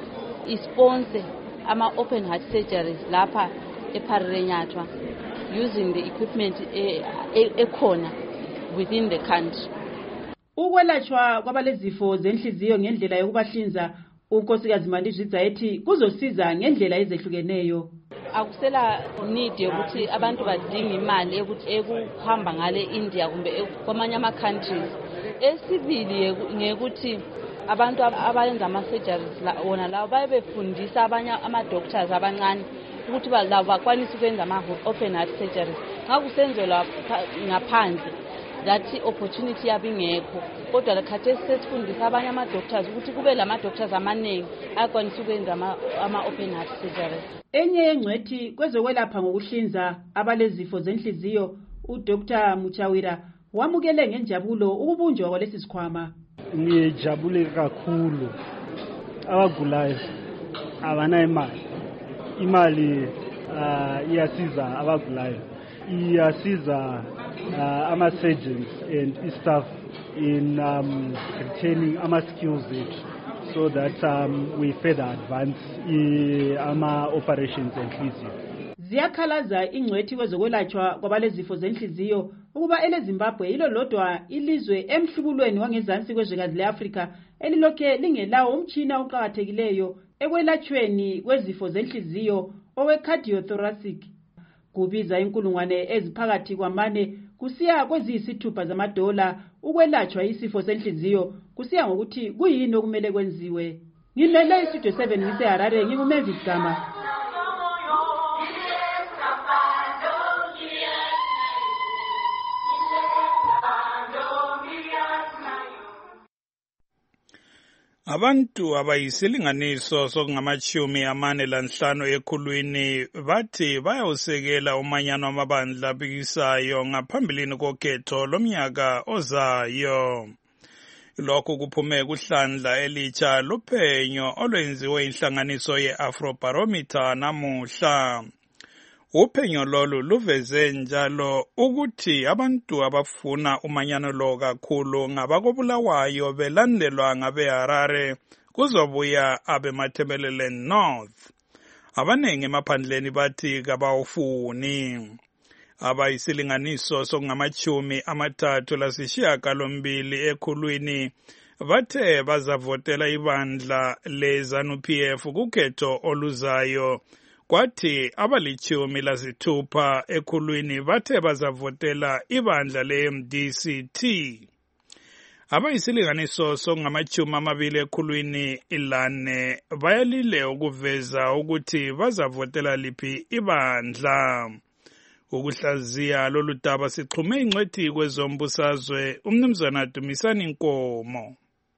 isponsor ama open heart surgeries lapha ePharirenyatwa using the equipment ekhona within the country. Ukwelatshwa kwabalezifo zenhliziyo ngendlela yokubahlinza unkosikazi Mandizidza ethi kuzosiza ngendlela ezehlukeneyo. Akusela need yokuthi abantu badinga imali ekuhamba ngale India kumbe kwamanye ama countries. Esibili ngekuthi abantu abayenza ama surgeries la wona lawo bayebefundisa abanye ama doctors abancane ukuthi balabo bakwanisa ukwenza ama open heart surgeries. Ngakusenzelwa ngaphandle that opportunity yabingekho kodwa lekhathesi sesifundisa abanye ama-doctors ukuthi kube lama-doctors amaningi akwanisa ukwenza ama-open heart surgeries. Enye yengcwethi kwezokwelapha ngokuhlinza abalezifo zenhliziyo uDr Muchawira wamukele ngenjabulo ukubunjwa kwalesi sikhwama. Ngijabule kakhulu abagulayo abana imali imali iyasiza abagulayo iyasiza ama-surgeons and staff in um, retaining ama-skills so that um, we further advance ama-operations enhliziyo. Ziyakhalaza ingcwethi kwezokwelatshwa kwabalezifo zenhliziyo ukuba eleZimbabwe yilo lodwa ilizwe emhlubulweni wangezansi kwezwekazi le-Afrika elilokhe lingelawo umtshina oqakathekileyo ekwelatshweni kwezifo zenhliziyo owe-cardiothoracic. Kubiza inkulungwane eziphakathi kwamane kusiya kweziyisithupha zamadola ukwelatshwa isifo senhliziyo kusiya ngokuthi kuyini okumele kwenziwe. Ngilele istudio seven ngiseHarare ngikuMavis Gama. Abantu abayisilinganiso sokungamachumi amane lanhlanu ekhulwini bathi bayawusekela umanyano wamabandla apikisayo ngaphambilini kokhetho lomnyaka ozayo. Lokhu kuphume kuhlandla elitsha lophenyo olwenziwe inhlanganiso ye-Afrobarometer namuhla. Uphenyo lolu luveze njalo ukuthi abantu abafuna umanyano lo kakhulu ngabakobulawayo belandelwa ngabeHarare kuzobuya abemathebelele North. Abanengi emaphandleni bathi kabawufuni. Abayisilinganiso sokungamachumi amathathu lasishiyagalombili ekhulwini bathe bazavotela ibandla le-ZANU-P F kukhetho oluzayo. Kwathi abalichumi lasithupha ekhulwini bathe bazavotela ibandla le-M D C T. Abayisilinganiso sokungamachumi amabili ekhulwini ilane bayalile ukuveza ukuthi bazavotela liphi ibandla. Ukuhlaziya lolu daba sixhume ingcwethi kwezombusazwe uMnumzana Dumisani Nkomo.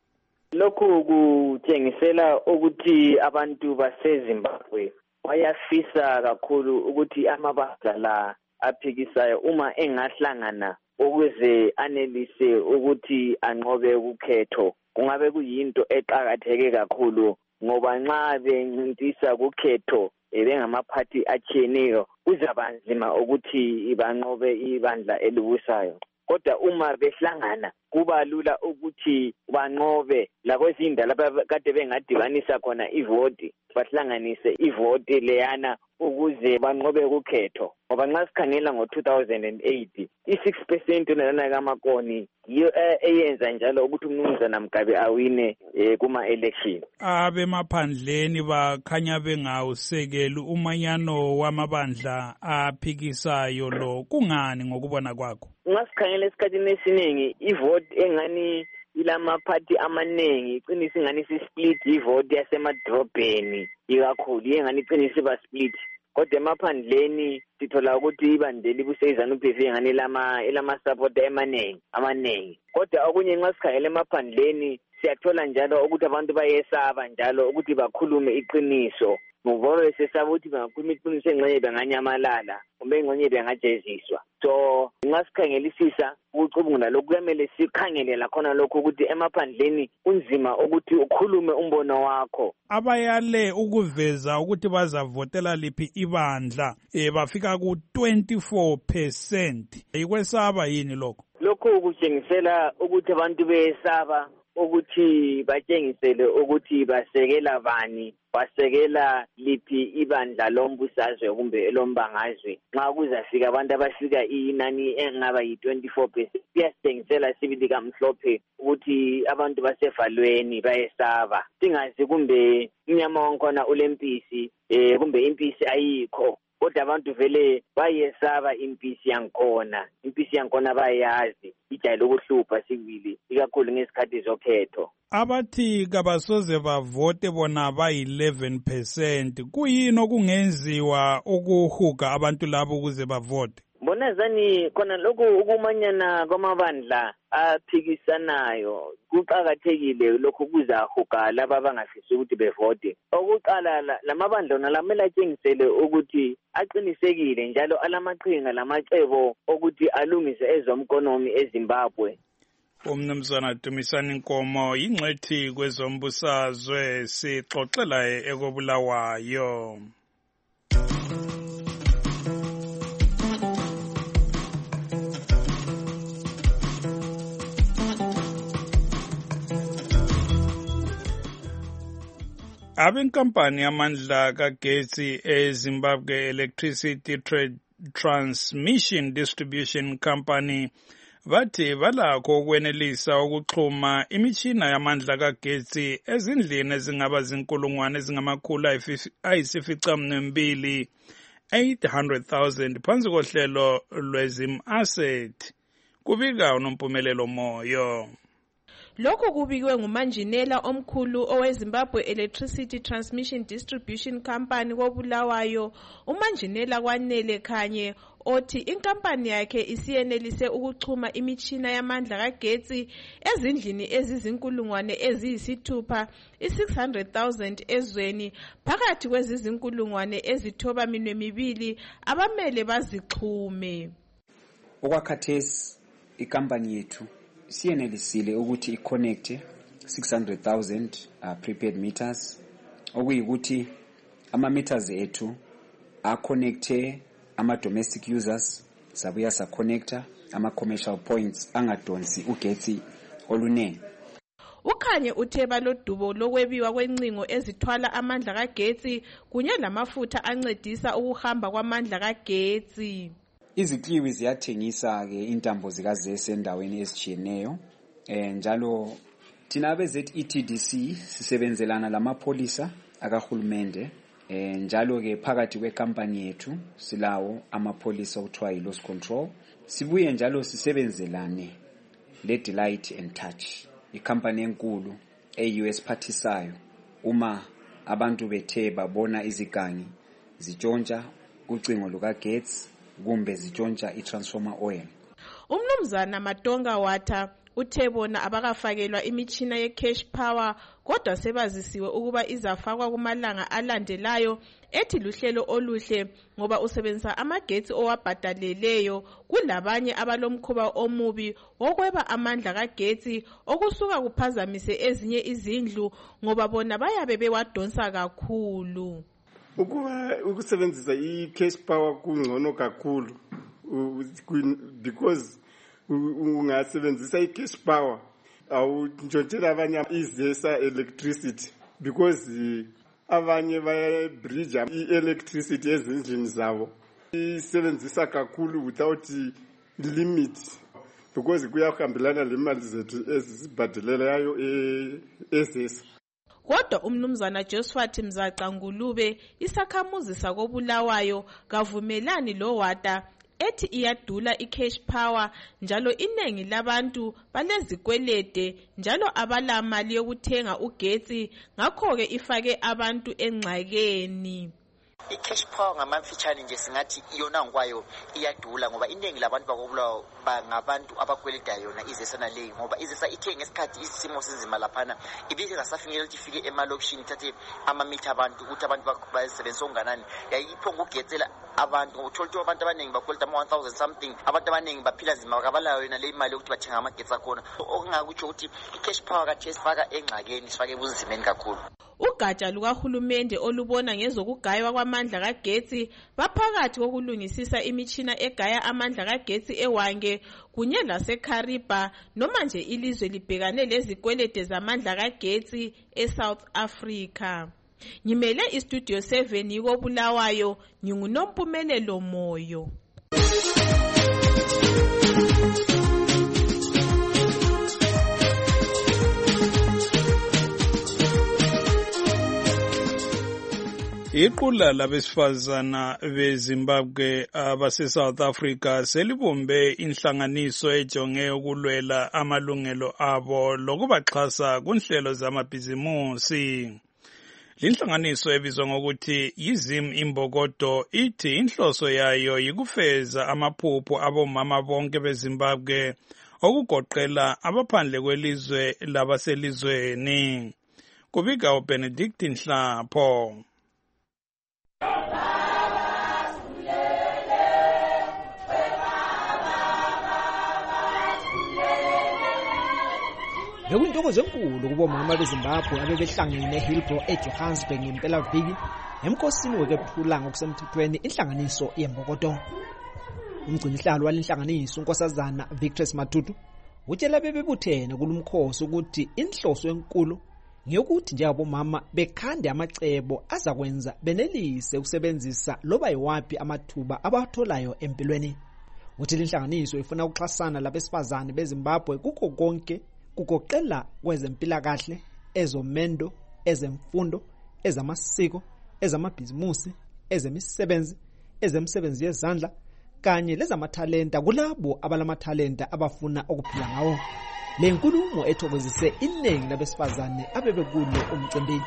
Lokhu kutshengisela ukuthi abantu baseZimbabwe bayafisa kakhulu ukuthi amabandla la aphikisayo uma engahlangana ukuze anelise ukuthi anqobe ukhetho kungabe kuyinto eqhakatheke kakhulu ngoba nxa bencintisa ukhetho bengamaphathi atshiyeneyo kuzaba nzima ukuthi banqobe ibandla elibusayo. Kodwa uma behlangana kuba lula ukuthi banqobe lakwezinda lapha kade bengadibanisa khona ivoti bahlanganise ivoti leyana ukuze banqobe ukhetho. Ngoba nxa sikhangela ngo-two thousand eight i-six percent lana kaMakoni yiyo eyenza njalo ukuthi uMnumzana Mugabe awine kuma-election. Abemaphandleni bakhanya bengawusekeli umanyano wamabandla aphikisayo lo, kungani ngokubona kwakho? Nxa sikhangela esikhathini esiningi ivoti engani ilamaphathi amaningi iqinisa ingani si-split ivoti yasemadrobheni ikakhulu yengani iqinisa iba-split. Kodwa emaphandleni sithola ukuthi ibandla libuseZANU-P F engani elama-supporter emaningi amaningi. Kodwa okunye nxa sikhangela emaphandleni siyathola njalo ukuthi abantu bayesaba njalo ukuthi bakhulume iqiniso. Ngoba sesaba ukuthi bangakhuluma iqiniso engxenye benganyamalala kumbe engxenye bengajeziswa. So nxa sikhangelisisa ukucubungula lokhu kumele sikhangele lakhona lokhu ukuthi emaphandleni kunzima ukuthi ukhulume umbono wakho. Abayale ukuveza ukuthi bazavotela liphi ibandla eh bafika ku twenty-four percent. Ikwesaba yini lokho? Lokhu kutshengisela ukuthi abantu beyesaba ukuthi batshengisele ukuthi basekela bani, basekela liphi ibandla lombusazwe kumbe elombangazwe. Nxa kuzafika abantu abafika inani engaba yi-twenty-four percent kuyasitshengisela sibili kamhlophe ukuthi abantu basevalweni bayesaba. Singazi kumbe unyama wankhona ulempisi eh kumbe impisi ayikho. Kodwa abantu vele bayesaba impisi yankhona. Impisi yankhona bayazi ijayele ukuhlupha sibili ikakhulu ngesikhathi zokhetho. Abathi kabasoze bavote bona ba-eleven percent kuyini okungenziwa ukuhuga abantu labo ukuze bavote? Bona zani khona lokhu ukumanyana kwamabandla aphikisanayo kuqakathekile lokhu kuzahuga laba abangafisi ukuthi bevote. Okuqala lamabandla nalamela atshengisele ukuthi aqinisekile njalo alamaqhinga lamacebo ukuthi alungise ezomkonomi eZimbabwe. Umnumzana Dumisani Nkomo yingxethi kwezombusazwe sixoxela ekobulawayo. Abenkampani yamandla kagetsi eZimbabwe Electricity Trade Transmission Distribution Company bathi balakho ukwenelisa ukuxhuma imitshina yamandla kagetsi ezindlini ezingaba zinkulungwane ezingamakhulu ayisificaminwembili eight hundred thousand phansi kohlelo lwezim asset. Kubika uNompumelelo Moyo. Lokho kubikwe ngumanjinela omkhulu oweZimbabwe Electricity Transmission Distribution Company kobulawayo, umanjinela Kwanele Khanye, othi inkampani yakhe isiyenelise ukuxhuma imitshina yamandla kagetsi ezindlini ezizinkulungwane eziyisithupha i-six hundred thousand ezweni phakathi kwezizinkulungwane ezithoba minwe mibili abamele bazixhume. Okwakhathesi ikampani yethu siyenelisile ukuthi i-connect six hundred thousand uh, prepaid meters, okuyikuthi ama-meters ethu a-connecte ama-domestic users, sabuya sa-connecta ama-commercial points angadonsi ugetsi olunene. Ukhanye uthe balodubo lokwebiwa kwencingo ezithwala amandla kagetsi kunye lamafutha ancedisa ukuhamba kwamandla kagetsi. Izikliwi ziyathengisa ke intambo zikazese endaweni ezitshiyeneyo, eh njalo thina abe-Z E T D C sisebenzelana lamapholisa akahulumende, eh njalo ke phakathi kwekampani yethu silawo amapholisa okuthiwa yi-loss control. Sibuye njalo sisebenzelane le-Delight and Touch, ikampani enkulu e-U S phathisayo uma abantu bethe babona izigangi zitshontsha ucingo lukagetsi kumbe zitshontsha i-transformer oil. Umnumzana Matonga Wata uthe bona abakafakelwa imitshina ye-cash power kodwa sebazisiwe ukuba izafakwa kumalanga alandelayo, ethi luhlelo oluhle ngoba usebenzisa amagetsi owabhadaleleyo kulabanye abalomkhuba omubi wokweba amandla kagetsi okusuka kuphazamise ezinye izindlu ngoba bona bayabe bewadonsa kakhulu. Ukuba ukusebenzisa i-cash power kungcono kakhulu because ungasebenzisa i-cash power awuntshontshela abanye izesa electricity because abanye bayabridge i-electricity ezindlini zabo isebenzisa kakhulu without limit because kuyahambelana lemali zethu ezibhadelelayo ezesa. Kodwa umnumzana Josephat Mzaca Ngulube isakhamuzi sakobulawayo kavumelani lo Wata, ethi iyadula i-cash power njalo inengi labantu balezikwelede njalo abala mali yokuthenga ugetsi, ngakho ke ifake abantu engxakeni. I-cash power ngamamfitshane nje singathi iyona ngwayo iyadula ngoba iningi labantu bakobulawayo bangabantu abakweledayo yona izesana leyi ngoba izesa ithe ngesikhathi isimo sinzima laphana ibike ngasafingelela ukuthi ifike emalokishini ithathe amamitha abantu ukuthi abantu basebenzisa okunganani yayiphonga ukugetsela abantu uthola ukuthi abantu abaningi bakweleta ama one thousand something, abantu abaningi baphila nzima kabalayo yona le imali yokuthi bathenga amagetsi akhona, okungakutsho ukuthi i-cash power kathi sifaka engxakeni, sifake ebunzimeni kakhulu. Ugatsha lukahulumende olubona ngezokugaywa kwamandla kagetsi baphakathi kokulungisisa imitshina egaya amandla kagetsi eWange kunye laseKhariba noma nje ilizwe libhekane lezikwelede zamandla kagetsi eSouth Africa. Ngimele istudio seven yiko Bulawayo, nginguNompumelelo Moyo. Iqula labesifazana beZimbabwe abase South Africa selibumbe inhlanganiso ejonge ukulwela amalungelo abo lokubaxhasa kunhlelo zamabhizimusi. Linhlanganiso ebizwa ngokuthi yiZim Imbokodo ithi inhloso yayo yikufeza amaphupho abomama bonke beZimbabwe okugoqela abaphandle kwelizwe labaselizweni. Kubika uBenedict Nhlapho. Bekuntokozo enkulu kubomama beZimbabwe abebehlangene eHillbrow eJohannesburg ngempelaviki emkhosini wekwephula ngokusemthethweni inhlanganiso yeMbokodo. Umgcinihlalo walenhlanganiso uNkosazana Victress Matutu utshela bebebuthene kulumkhosi ukuthi inhloso enkulu ngeyokuthi njengabomama bekhande amacebo azakwenza benelise ukusebenzisa loba yiwapi amathuba abatholayo empilweni. Uthi inhlanganiso ifuna ukuxhasana labesifazane beZimbabwe kuko konke kugoqela kwezempilakahle, ezomendo, ezemfundo, ezamasiko, ezamabhizimusi, ezemisebenzi, ezemisebenzi yezandla kanye lezamathalenta kulabo abalamathalenta abafuna ukuphila ngawo. Le nkulumo ethokozise iningi labesifazane abebekulo umcimbi.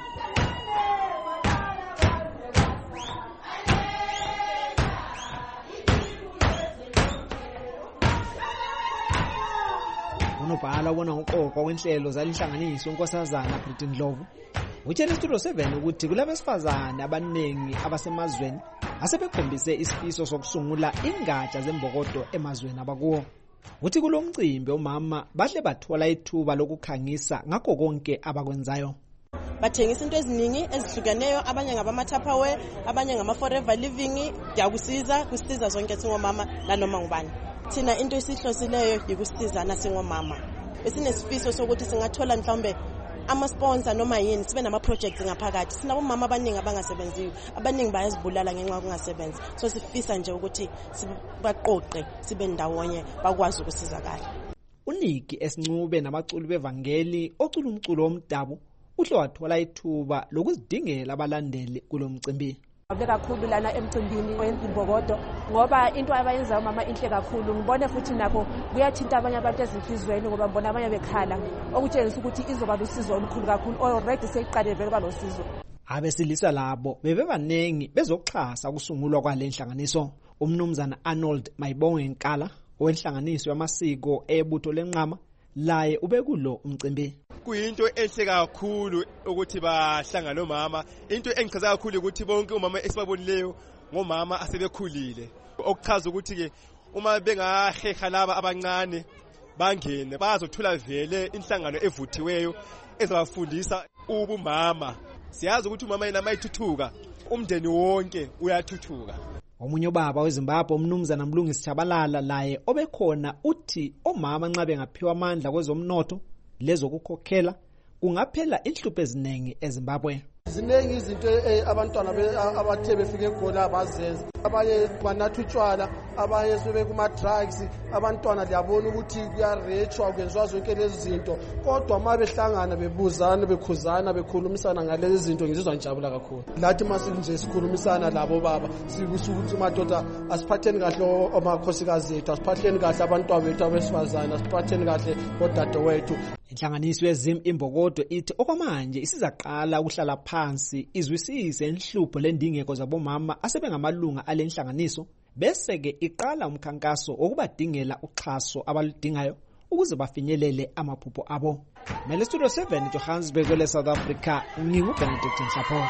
Unobhala wona uqoqo wenhlelo zalinhlanganiso uNkosazana Britain Ndlovu utshela Studio seven ukuthi kulabesifazane abaningi abasemazweni asebekhombise isifiso sokusungula ingatsha zeMbokodo emazweni abakuwo. Uthi kulomcimbi omama bahle bathola ithuba lokukhangisa ngakho konke abakwenzayo. Bathengisa into eziningi ezihlukeneyo, abanye ngabama-Tupperware, abanye ngama-Forever Living, yakusiza kusiza zonke singomama nanoma ngubani. Thina into esihlosileyo yikusizana singomama. Besinesifiso sokuthi singathola mhlawumbe ama-sponsor noma yini, sibe nama-projects ngaphakathi. Sinabomama abaningi abangasebenziyo, abaningi bayazibulala ngenxa yokungasebenzi. So sifisa nje ukuthi sibaqoqe sibe ndawonye bakwazi ukusizakala. Uniki Esincube nabaculi bevangeli ocula umculo omdabu uhle wathola ithuba lokuzidingela abalandeli kulomcimbi. Ngibonge kakhulu lana emcimbini weMbokodo ngoba into abayenza umama inhle kakhulu. Ngibone futhi nakho kuyathinta abanye abantu ezinhlizweni ngoba ngibona abanye bekhala okutshengisa ukuthi izoba lusizo olukhulu kakhulu. Already seyiqale vele balosizo. Abesilisa labo bebebanengi bezoxhasa kusungulwa kwalenhlanganiso. Umnumzana Arnold Mayibonge Nkala owenhlanganiso yamasiko ebutho lenqama laye ubekulo umcimbi. Kuyinto enhle kakhulu ukuthi bahlangana nomama. Into engichaza kakhulu ukuthi bonke umama esibabonileyo ngomama asebekhulile. Okuchaza ukuthi ke uma bengaheha laba abancane bangene bazothola vele inhlangano evuthiweyo ezabafundisa ubumama. Siyazi ukuthi umama yena mayithuthuka umndeni wonke uyathuthuka. Omunye baba weZimbabwe umnumzana Mlungisi Chabalala laye obekhona uthi omama nxa bengaphiwa amandla kwezomnotho lezokukhokhela kungaphela inhlupho eziningi eZimbabwe. Ziningi izinto abantwana abathe befike khona abazenza, abanye banatha utshwala, abanye sebe kuma drugs, abantwana liyabona ukuthi kuyarechwa kwenziwa zonke lezi zinto. Kodwa uma behlangana bebuzana bekhuzana bekhulumisana ngalezi zinto ngizizwa njabula kakhulu. Lathi masinje sikhulumisana labo baba sikuthi ukuthi madoda asiphatheni kahle amakhosikazi ethu, asiphatheni kahle abantwana bethu abesifazana, asiphatheni kahle odadewethu. Inhlanganiso yeZim Imbokodo ithi okwamanje isizaqala ukuhlala phansi izwisise inhlupho lendingeko zabomama asebengamalunga alenhlanganiso bese ke iqala umkhankaso okubadingela uxhaso abaludingayo ukuze bafinyelele amaphupho abo. Mele Studio seven Johannesburg le South Africa nginguBenedict Nhlapho.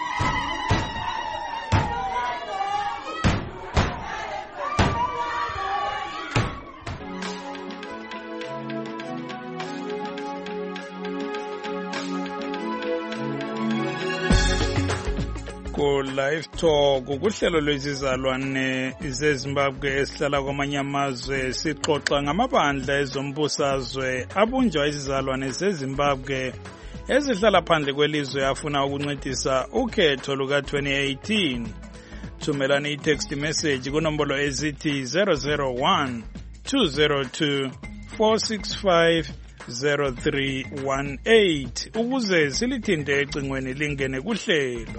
Live Talk kuhlelo lwezizalwane zeZimbabwe esihlala kwamanye amazwe sixoxa ngamabandla ezombusazwe abunjwa izizalwane zeZimbabwe ezihlala phandle kwelizwe afuna ukuncedisa ukhetho luka twenty eighteen. Thumelani i-text message kunombolo ezithi zero zero one two zero two four six five zero three one eight ukuze silithinte ecingweni lingene kuhlelo.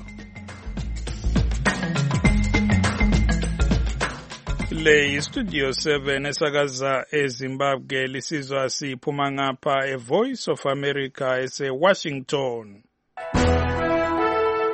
Le Studio seven esakaza eZimbabwe lisizwa siphuma ngapha eVoice of America ese Washington.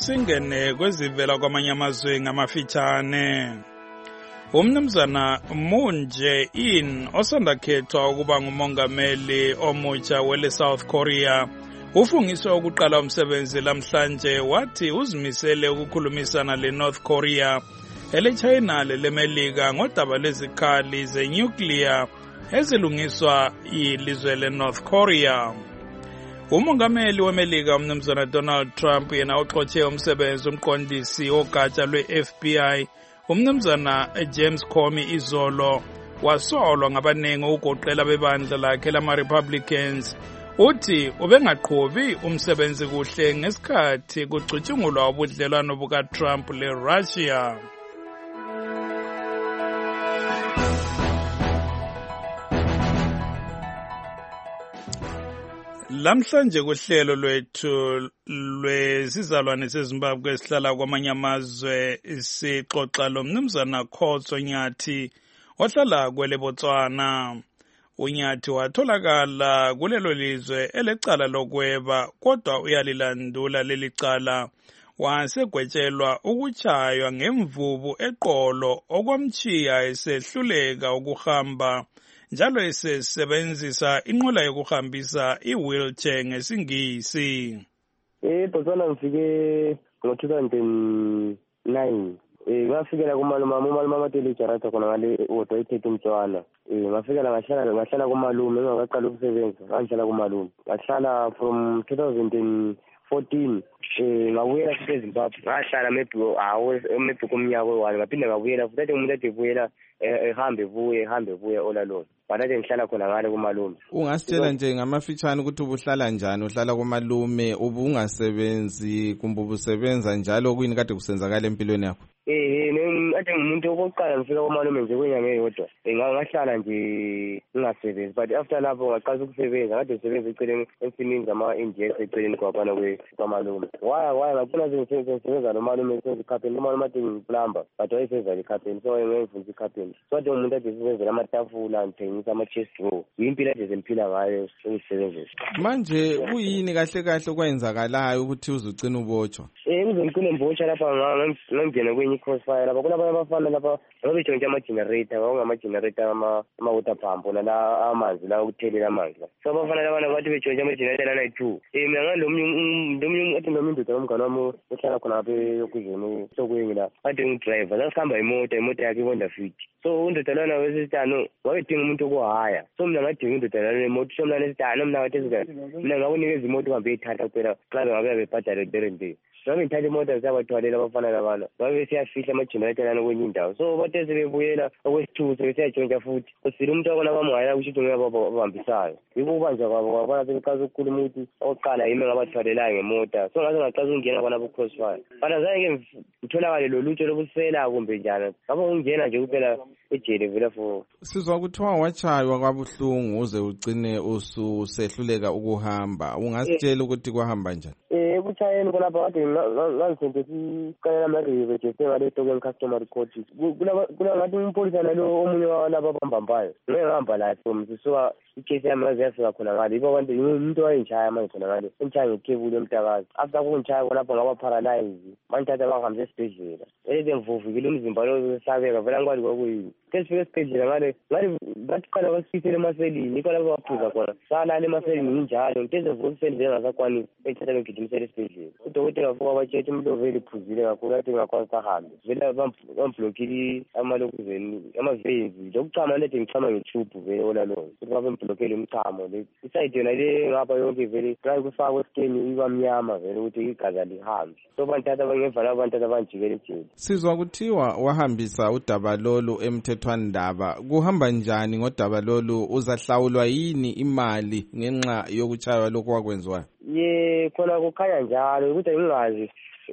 singene kwezivela kwamanye amazwe ngamafitshane. Umnumzana Moon Jae-in osanda-khethwa ukuba ngumongameli omutsha wele South Korea ufungiswe ukuqala umsebenzi lamhlanje wathi uzimisele ukukhulumisana le North Korea ele-China lelemelika ngodaba lezikhali zenuclear ezilungiswa yilizwe le-North Korea. Umongameli wemelika umnumzana Donald Trump yena uxotshe umsebenzi umqondisi ogatsha lwe-F B I umnumzana James Comey izolo wasolwa ngabaningi ugoqela bebandla lakhe lama-Republicans uthi ubengaqhubi umsebenzi kuhle ngesikhathi kucutshungulwa ubudlelwano buka-Trump le-Russia. Lamhlanje kuhlelo lwethu lwesizalwane seZimbabwe esihlala kwamanye amazwe sixoxa lo mnumzana Khotso Nyathi ohlala kwele Botswana. uNyathi watholakala kulelo lizwe elecala lokweba kodwa uyalilandula leli cala wasegwetshelwa ukutshaywa ngemvubu eqolo okwamchiya esehluleka ukuhamba njalo esebenzisa inqola yokuhambisa i-wheelchair ngesingisi. Eh Botswana ngifike ngo-two thousand nine. Eh ngafikela kumalume umalume amatele jarata khona ngale odwa ithethe umntwana. Eh ngafikela ngahlala ngahlala kumalume ngaqala ukusebenza ngihlala kumalume. Ngahlala from two thousand fourteen eh ngabuyela futhi eZimbabwe. Ngahlala maybe awe maybe kumnyaka wani ngaphinda ngabuyela futhi umuntu ade buyela ehambe vuye ehambe vuye olalona. Banathi ngihlala khona ngale kumalume. Ungasitshela nje ngamafitshane ukuthi ubuhlala njani uhlala kumalume ubungasebenzi kumbe ubusebenza njalo kuyini kade kusenzakala empilweni yakho? Eh ade ngumuntu okokuqala ngifika kumalume nje kwenyanga eyodwa. Ngahlala nje ngingasebenzi but after lapho ngaqala ukusebenza kade ngisebenza eceleni ensimini zama-Indians eceleni kwabana kwamalume. Waya waya ngabona sengisebenza nomalume sengikhapeni umalume ade ngiplumber but wayesenza ikhapeni so ngengifundisa ikhapeni. So ade umuntu ade sisebenzela amatafula ngithengisa ama-chest roll. Yimpilo ade zemphila ngayo engisebenzisa. Manje kuyini kahle kahle okwenzakalayo ukuthi uzucina ubotshwa? Eh ngizongcina mbotshwa lapha ngangena kwenye crossfire lapha kulabanye abafana lapha babetshontsha ama-generator ngama-generator ama-water pump nala amanzi la ukuthelela amanzi la. So abafana labana bathi betshontsha ama-generator lana yi-two. Eh mina ngalomunye athi noma indoda yomngane wami ohlala khona lapha ekuzweni sokwenye la ade ngidriver sasihamba imoto imoto yakhe iHonda Fit. So undoda lana wesitano wayedinga umuntu okuhaya. So mina ngadinga indoda lana nemoto so mina nesitano mina ngathi mina ngakunikeza imoto uhambe eyithatha kuphela xa ngabe bebhadale there and there. Nami ngithatha imoto zabathwalela abafana labana babe siyafihla ama-generator lana kwenye indawo. So bathe sebebuyela okwesithuso besiyatshontsha futhi kusile umuntu wabona bamhaya kusho ukuthi ngiyababambisayo. Yiko ubanjwa kwabo kwabona sebeqala ukukhuluma ukuthi oqala yimi ngabathwalelayo ngemota. So ngaze ngaqala ukungena khona ku crossfire. Bana zange ngitholakale lo lutsho lobusela kumbe njalo. Ngapha ngingena nje kuphela ejele vela for. Sizwa kuthiwa watshaywa kwabuhlungu uze ugcine ususehluleka ukuhamba. Ungasitshela ukuthi kwahamba njani? Eh kuchayeni khonapha kade ngangisente sicela ama-rive je sengale token customer court. Kula ngathi umpolisa nalo omunye walaba abambambayo. Ngeke ngihamba la from sisuka icase yami ngaze yafika khona ngale. Iba kwanti umuntu wayengishaya manje khona ngale. Engishaya ngekhebule emtakazi. After kungishaya khonapha ngaba paralyze. Manthatha bangihambisa esibhedlela. Eze ngivuvukile umzimba lo wesabeka vela ngikwazi kwakuyini. Kesifike esibhedlela ngale ngale bathi qala basifisele emaselini ikho lapho baphuza khona. Salala emaselini njalo ngithe vukuseni njengasakwani ethatha ngigijimisela esibhedlela. Udokotela wafika wabatshela umuntu ovele iphuzile kakhulu athi ngakwazi sahambe. Vele bamblokile amalokuzeni amavenzi. Lokuchama nede ngichama ngetube vele olalona. Ukuthi babemblokele umchamo le. Iside yona le ngapha yonke vele xa kufakwa eskeni iba mnyama vele ukuthi igazi lihambe. So banthatha bangevala abantu abanjikele ejele. Sizwa kuthiwa wahambisa udaba lolu emthethwandaba. Kuhamba njani ngodaba lolu uzahlawulwa yini imali ngenxa yokuchaywa lokho kwakwenziwayo? Ye khona kukhanya njalo ukuthi ngingazi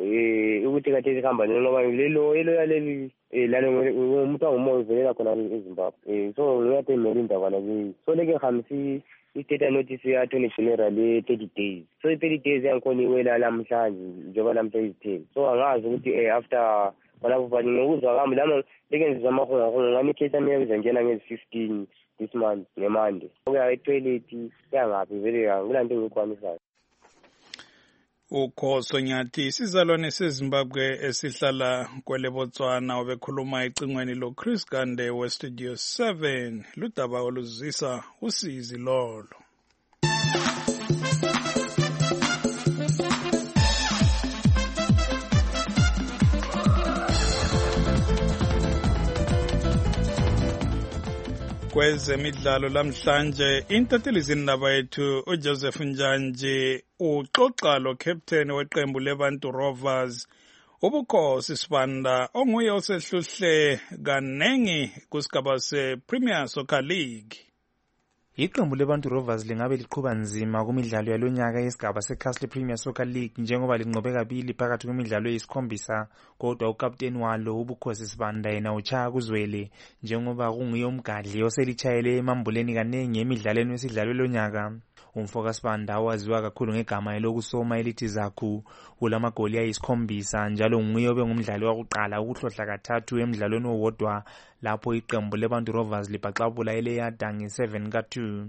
eh ukuthi kade sihamba ngoba lelo elo yaleli eh lalo umuntu angumoya velela khona eZimbabwe. Eh so ngiyathi melinda kwana ke. So leke hamsi i-state notice ya attorney general ye-thirty days. So i-thirty days yangikhona iwela namhlanje njengoba namhla izitheni. So angazi ukuthi eh after balapho bani ngokuzwa kwami lama leke ngizwa amahonga ngani icase yami yayizongena ngezi-fifteen this month ngeMonday. Okuya e-toilet yangaphi vele ngilento engikwanisayo. Ukhoso Nyathi isizalwane seZimbabwe esihlala kwele Botswana obekhuluma ecingweni lo Chris Gande we Studio seven ludaba oluzisa usizi lolo. Kwezemidlalo lamhlanje intatheli zindaba yethu uJoseph Njanje uxoxa lo captain weqembu leBantu Rovers ubukhosi Sibanda onguye osehluhle kanengi kusigaba sePremier Soccer League. Iqembu leBantu Rovers lingabe liqhuba nzima kumidlalo yalonyaka yesigaba seCastle Premier Soccer League njengoba linqobe kabili phakathi kwemidlalo eyisikhombisa kodwa ukapteni walo ubukhosi Sibanda yena uchaya kuzwele njengoba kunguye umgadli oselichayele emambuleni kanengi emidlalweni wesidlalo lonyaka. Umfoka Sibanda waziwa kakhulu ngegama elokusoma elithi Zakhu kulamagoli ayisikhombisa njalo nguye obengumdlali wakuqala ukuhlohla kathathu emidlalweni owodwa lapho iqembu leBantu Rovers libhaxabula eleyada nge seven ka two.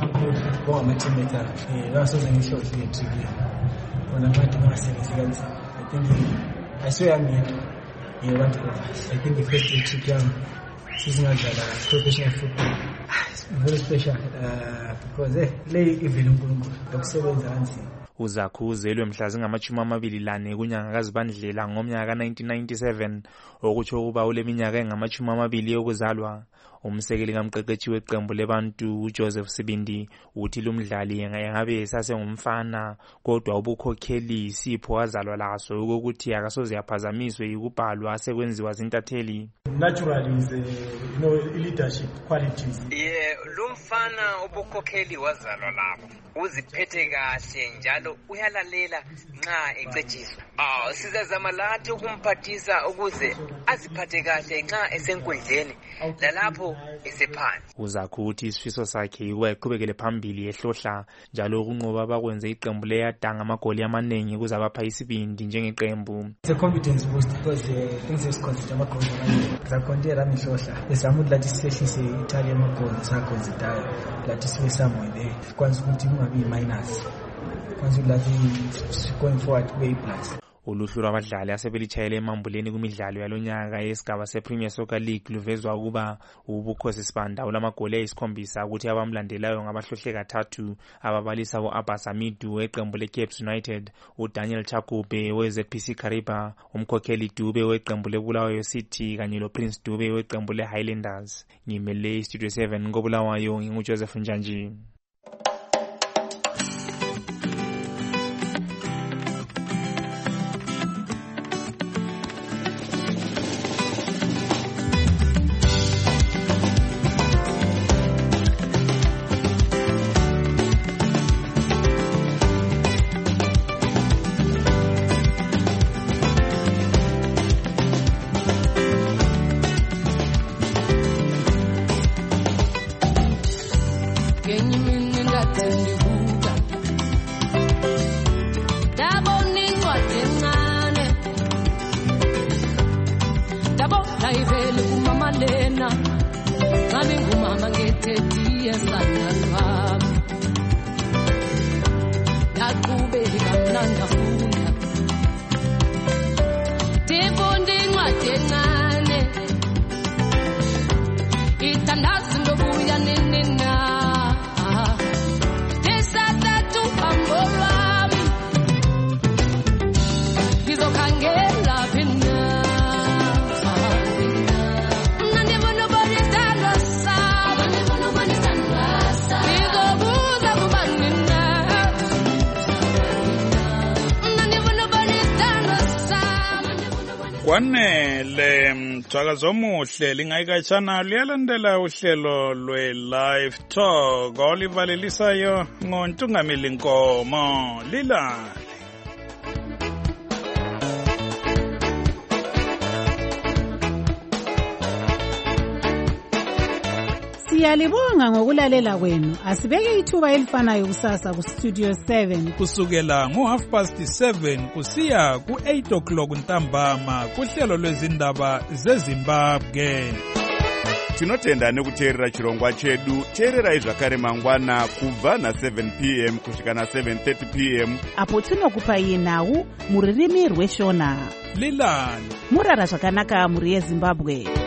Ngoba amateammates akhe basoze ngihlohle ngetrip. Bona abantu basebenza I think I swear I'm here Bantu Rovers. I think the first trip yami sizingadlala professional football. Very special uh, because eh le ivele uNkulunkulu lokusebenza kanzima. Uzakhu uzelwe mhla zingamachumi amabili lane kunyanga kaZibandlela ngomnyaka ka nineteen ninety-seven okutsho ukuba ule minyaka engamachumi amabili yokuzalwa. Umsekeli kamqeqeshi weqembu leBantu uJoseph Sibindi uthi lumdlali engabe esasengumfana kodwa ubukhokheli isipho wazalwa laso ukuthi akasoze yaphazamiswe yikubhalwa sekwenziwa zintatheli. Naturally is a, you know, leadership qualities. Yeah, lumfana ubukhokheli wazalwa lapho. Uziphethe kahle njalo uyalalela nxa ecetshiswa. Ah, sizazama lathi ukumphathisa ukuze aziphathe kahle nxa esenkundleni lalapho esephandle. Uzakhu uthi isifiso sakhe ukuba eqhubekele phambili ehlohla njalo ukunqoba bakwenze iqembu leyadanga amagoli amanengi kuzabapha isibindi njengeqembu. The confidence boost because the things is consider amagoli amanengi. Zakonde rami hlohla. Esamuthi lathi sisehlise Italy amagoli sakho zitayo. Lathi sibe somewhere there. Kwanza ukuthi kungabi minus. Kwanza lathi going forward way plus. Uluhlu lwabadlali asebelichayele emambuleni kumidlalo yalonyaka yesigaba sePremier Soccer League luvezwa ukuba ubukhosi Sibanda ulamagoli ayisikhombisa ukuthi abamlandelayo ngabahlohle kathathu ababalisa uAbbas Hamidu weqembu leCapes United, uDaniel Chakube weZ P C Kariba, umkhokheli Dube weqembu leBulawayo City kanye loPrince Dube weqembu leHighlanders. Ngimele Studio seven ngobulawayo nginguJoseph Njanji. Kwanele mthwakazo omuhle lingayikatshana liyalandela uhlelo lwe-Live Talk olivalelisayo ngoNtungamili Nkomo lilale. Siyalibonga ngokulalela kwenu. Asibeke ithuba elifanayo kusasa ku Studio seven kusukela ngo half past seven kusiya ku eight o'clock ntambama kuhlelo lwezindaba zeZimbabwe. tinotenda nekuteerera chirongwa chedu. Teererai zvakare mangwana kubva na seven p m kusvika na seven thirty p m apo tinokupai nhau muririmi rweshona. Lilani murara zvakanaka muri yeZimbabwe.